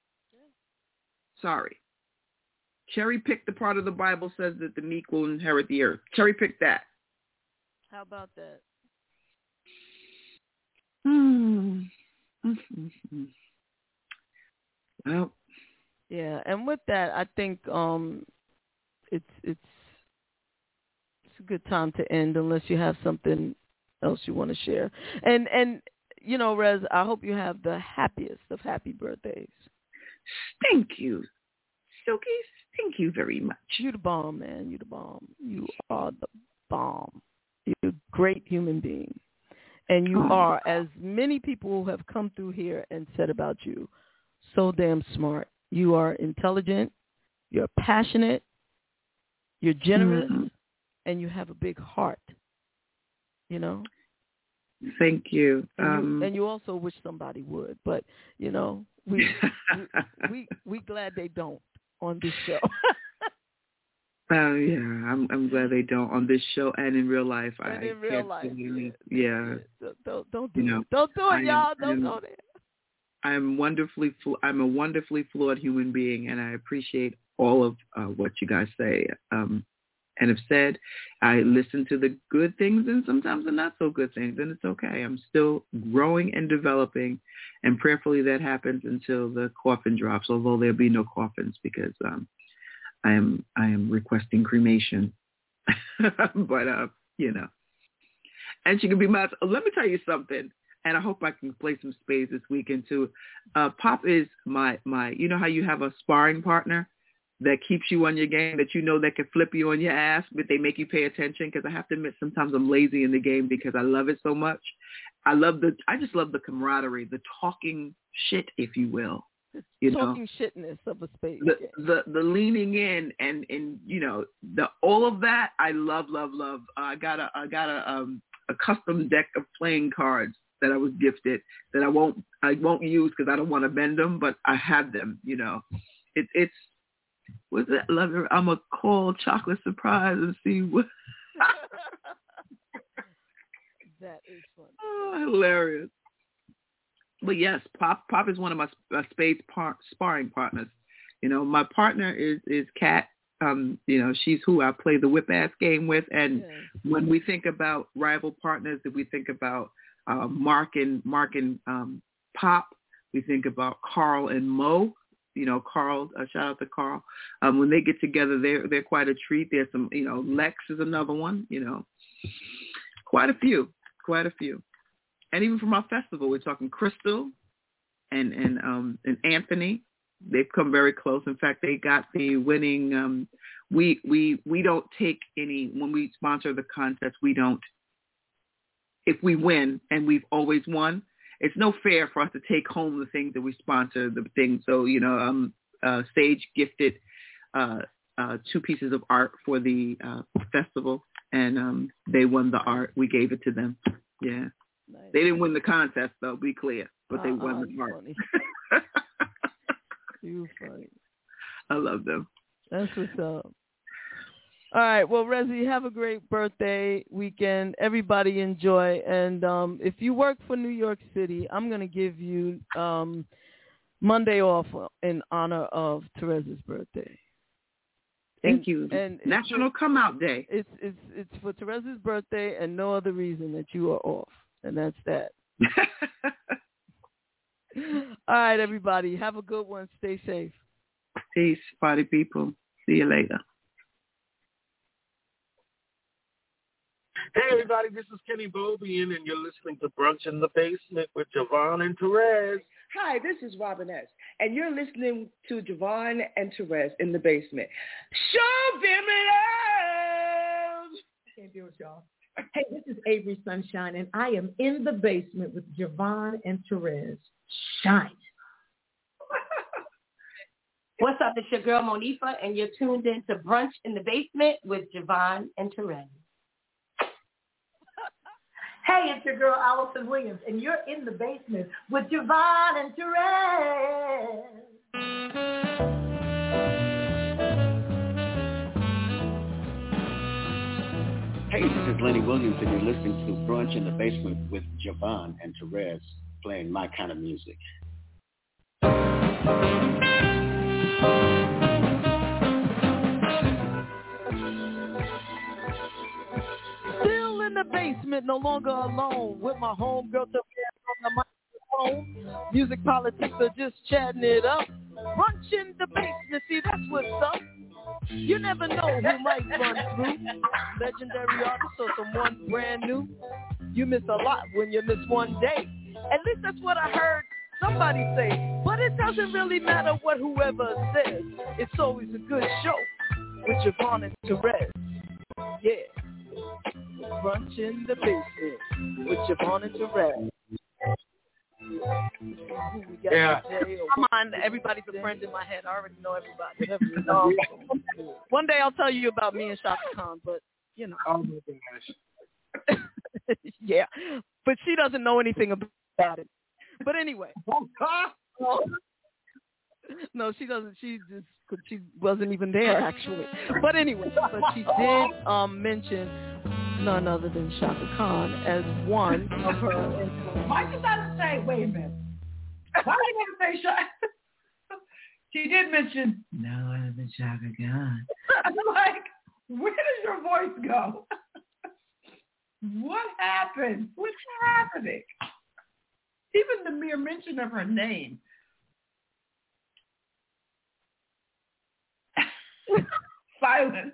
Cherry pick the part of the Bible says that the meek will inherit the earth. Cherry pick that. How about that? Well, yeah, and with that, I think it's a good time to end, unless you have something else you want to share. And you know, Rez, I hope you have the happiest of happy birthdays. Thank you, Silky. Thank you very much. You the bomb, man. You the bomb. You are the bomb. You're a great human being. And you are, as many people have come through here and said about you, so damn smart. You are intelligent. You're passionate. You're generous. And you have a big heart. You know? Thank you. And you also wish somebody would. But, you know, we glad they don't on this show. Yeah, I'm glad they don't on this show and in real life. And in real life, yeah. Don't do it. Don't do it, y'all. Don't go there. I'm a wonderfully flawed human being, and I appreciate all of what you guys say and have said. I listen to the good things and sometimes the not so good things, and it's okay. I'm still growing and developing, and prayerfully that happens until the coffin drops. Although there'll be no coffins because I am requesting cremation, but you know, and she can be my. Let me tell you something, and I hope I can play some spades this weekend too. Pop is my. You know how you have a sparring partner that keeps you on your game, that you know that can flip you on your ass, but they make you pay attention. Because I have to admit, sometimes I'm lazy in the game because I love it so much. I just love the camaraderie, the talking shit, if you will. You talking shitness of a space. The leaning in and you know all of that I love. I got a custom deck of playing cards that I was gifted that I won't use because I don't want to bend them, but I have them. You know, it's what's that? Love it. I'm a call chocolate surprise and see what. That is fun. Oh, hilarious. But yes, Pop is one of my spades sparring partners. You know, my partner is Kat. You know, she's who I play the whip ass game with. And when we think about rival partners, if we think about Mark and Pop, we think about Carl and Mo. You know, Carl. Shout out to Carl. When they get together, they're quite a treat. There's some. You know, Lex is another one. You know, quite a few. And even from our festival, we're talking Crystal and Anthony. They've come very close. In fact, they got the winning. We don't take any when we sponsor the contest. We don't. If we win, and we've always won, it's no fair for us to take home the things that we sponsor. The things. So you know, Sage gifted 2 pieces of art for the festival, and they won the art. We gave it to them. Yeah. Nice. They didn't win the contest, though, be clear, but they won the part. You funny. I love them. That's what's up. All right. Well, Rezi, have a great birthday weekend. Everybody enjoy. And if you work for New York City, I'm going to give you Monday off in honor of Teresa's birthday. Thank you. And National Come Out Day. It's for Teresa's birthday and no other reason that you are off. And that's that. All right, everybody. Have a good one. Stay safe. Peace, party people. See you later. Hey, everybody. This is Kenny Bobian, and you're listening to Brunch in the Basement with Javon and Therese. Hi, this is Robin S., and you're listening to Javon and Therese in the Basement. Show them it out! I can't do it, y'all. Hey, this is Avery Sunshine, and I am in the basement with Javon and Therese. Shine. What's up? It's your girl Monifa, and you're tuned in to Brunch in the Basement with Javon and Therese. Hey, it's your girl Allison Williams, and you're in the basement with Javon and Therese. Hey, this is Lenny Williams, and you're listening to Brunch in the Basement with Javon and Therese, playing my kind of music. Still in the basement, no longer alone, with my homegirl Therese on the microphone. Music politics are just chatting it up. Brunch in the basement, see that's what's up. You never know who might run through. Legendary artist or someone brand new. You miss a lot when you miss one day. At least that's what I heard somebody say. But it doesn't really matter what whoever says. It's always a good show with Javon and Therese. Yeah. Brunch in the basement with Javon and Therese. Yeah. Come on, everybody's a friend in my head. I already know everybody. One day I'll tell you about me and Shaka Khan, but you know. Oh my gosh. Yeah, but she doesn't know anything about it. But anyway. No, she doesn't. She wasn't even there actually. But anyway, but she did mention none other than Shaka Khan as one of her. Why did I say? Wait a minute. Why did I say Shaka? She did mention no other than Shaka Khan. I'm like, where does your voice go? What happened? What's happening? Even the mere mention of her name. Silence.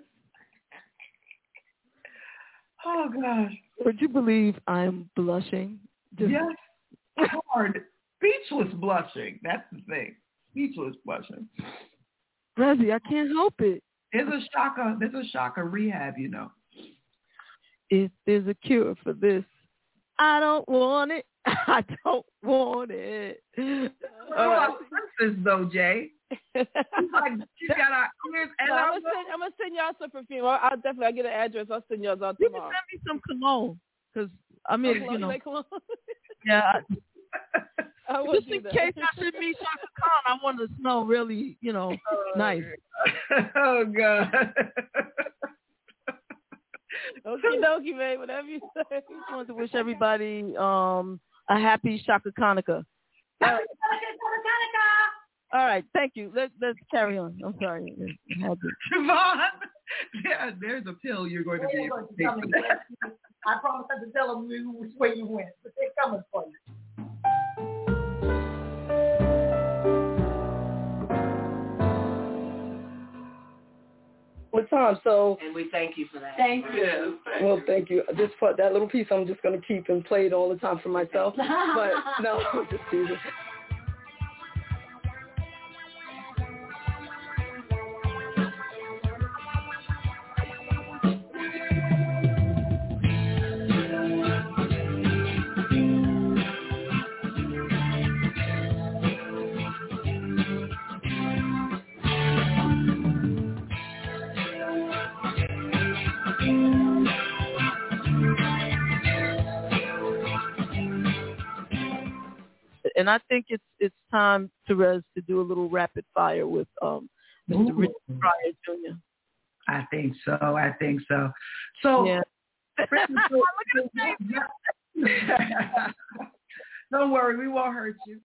Oh, gosh. Would you believe I'm blushing? Yes. Hard. Speechless blushing. That's the thing. Speechless blushing. Reggie, I can't help it. There's a Shaka rehab, you know. If there's a cure for this, I don't want it. I don't want it. Princess, though, Jay. Like, she got our ears, and I'm gonna send y'all some perfume. I'll get an address. I'll send y'all out tomorrow. You can send me some cologne, because I mean, cologne, you know. like cologne? Yeah. Just in case I should meet Shaka Khan, I want to smell really, you know, nice. Oh God. Okie dokie, man. Whatever you say. I just want to wish everybody a happy Shaka Hanukkah. All right, thank you. Let's carry on. I'm sorry. Javon, yeah, there's a pill you're going to be able to take for that. I promise not to tell them which way you went, but they're coming for you. What time? So, and we thank you for that. Thank you. Well, thank you. This part, that little piece, I'm just going to keep and play it all the time for myself. But no, just teasing. And I think it's time, Therese, to do a little rapid fire with Mr. Richard Pryor Jr. I think so. So, yeah. Don't worry, we won't hurt you.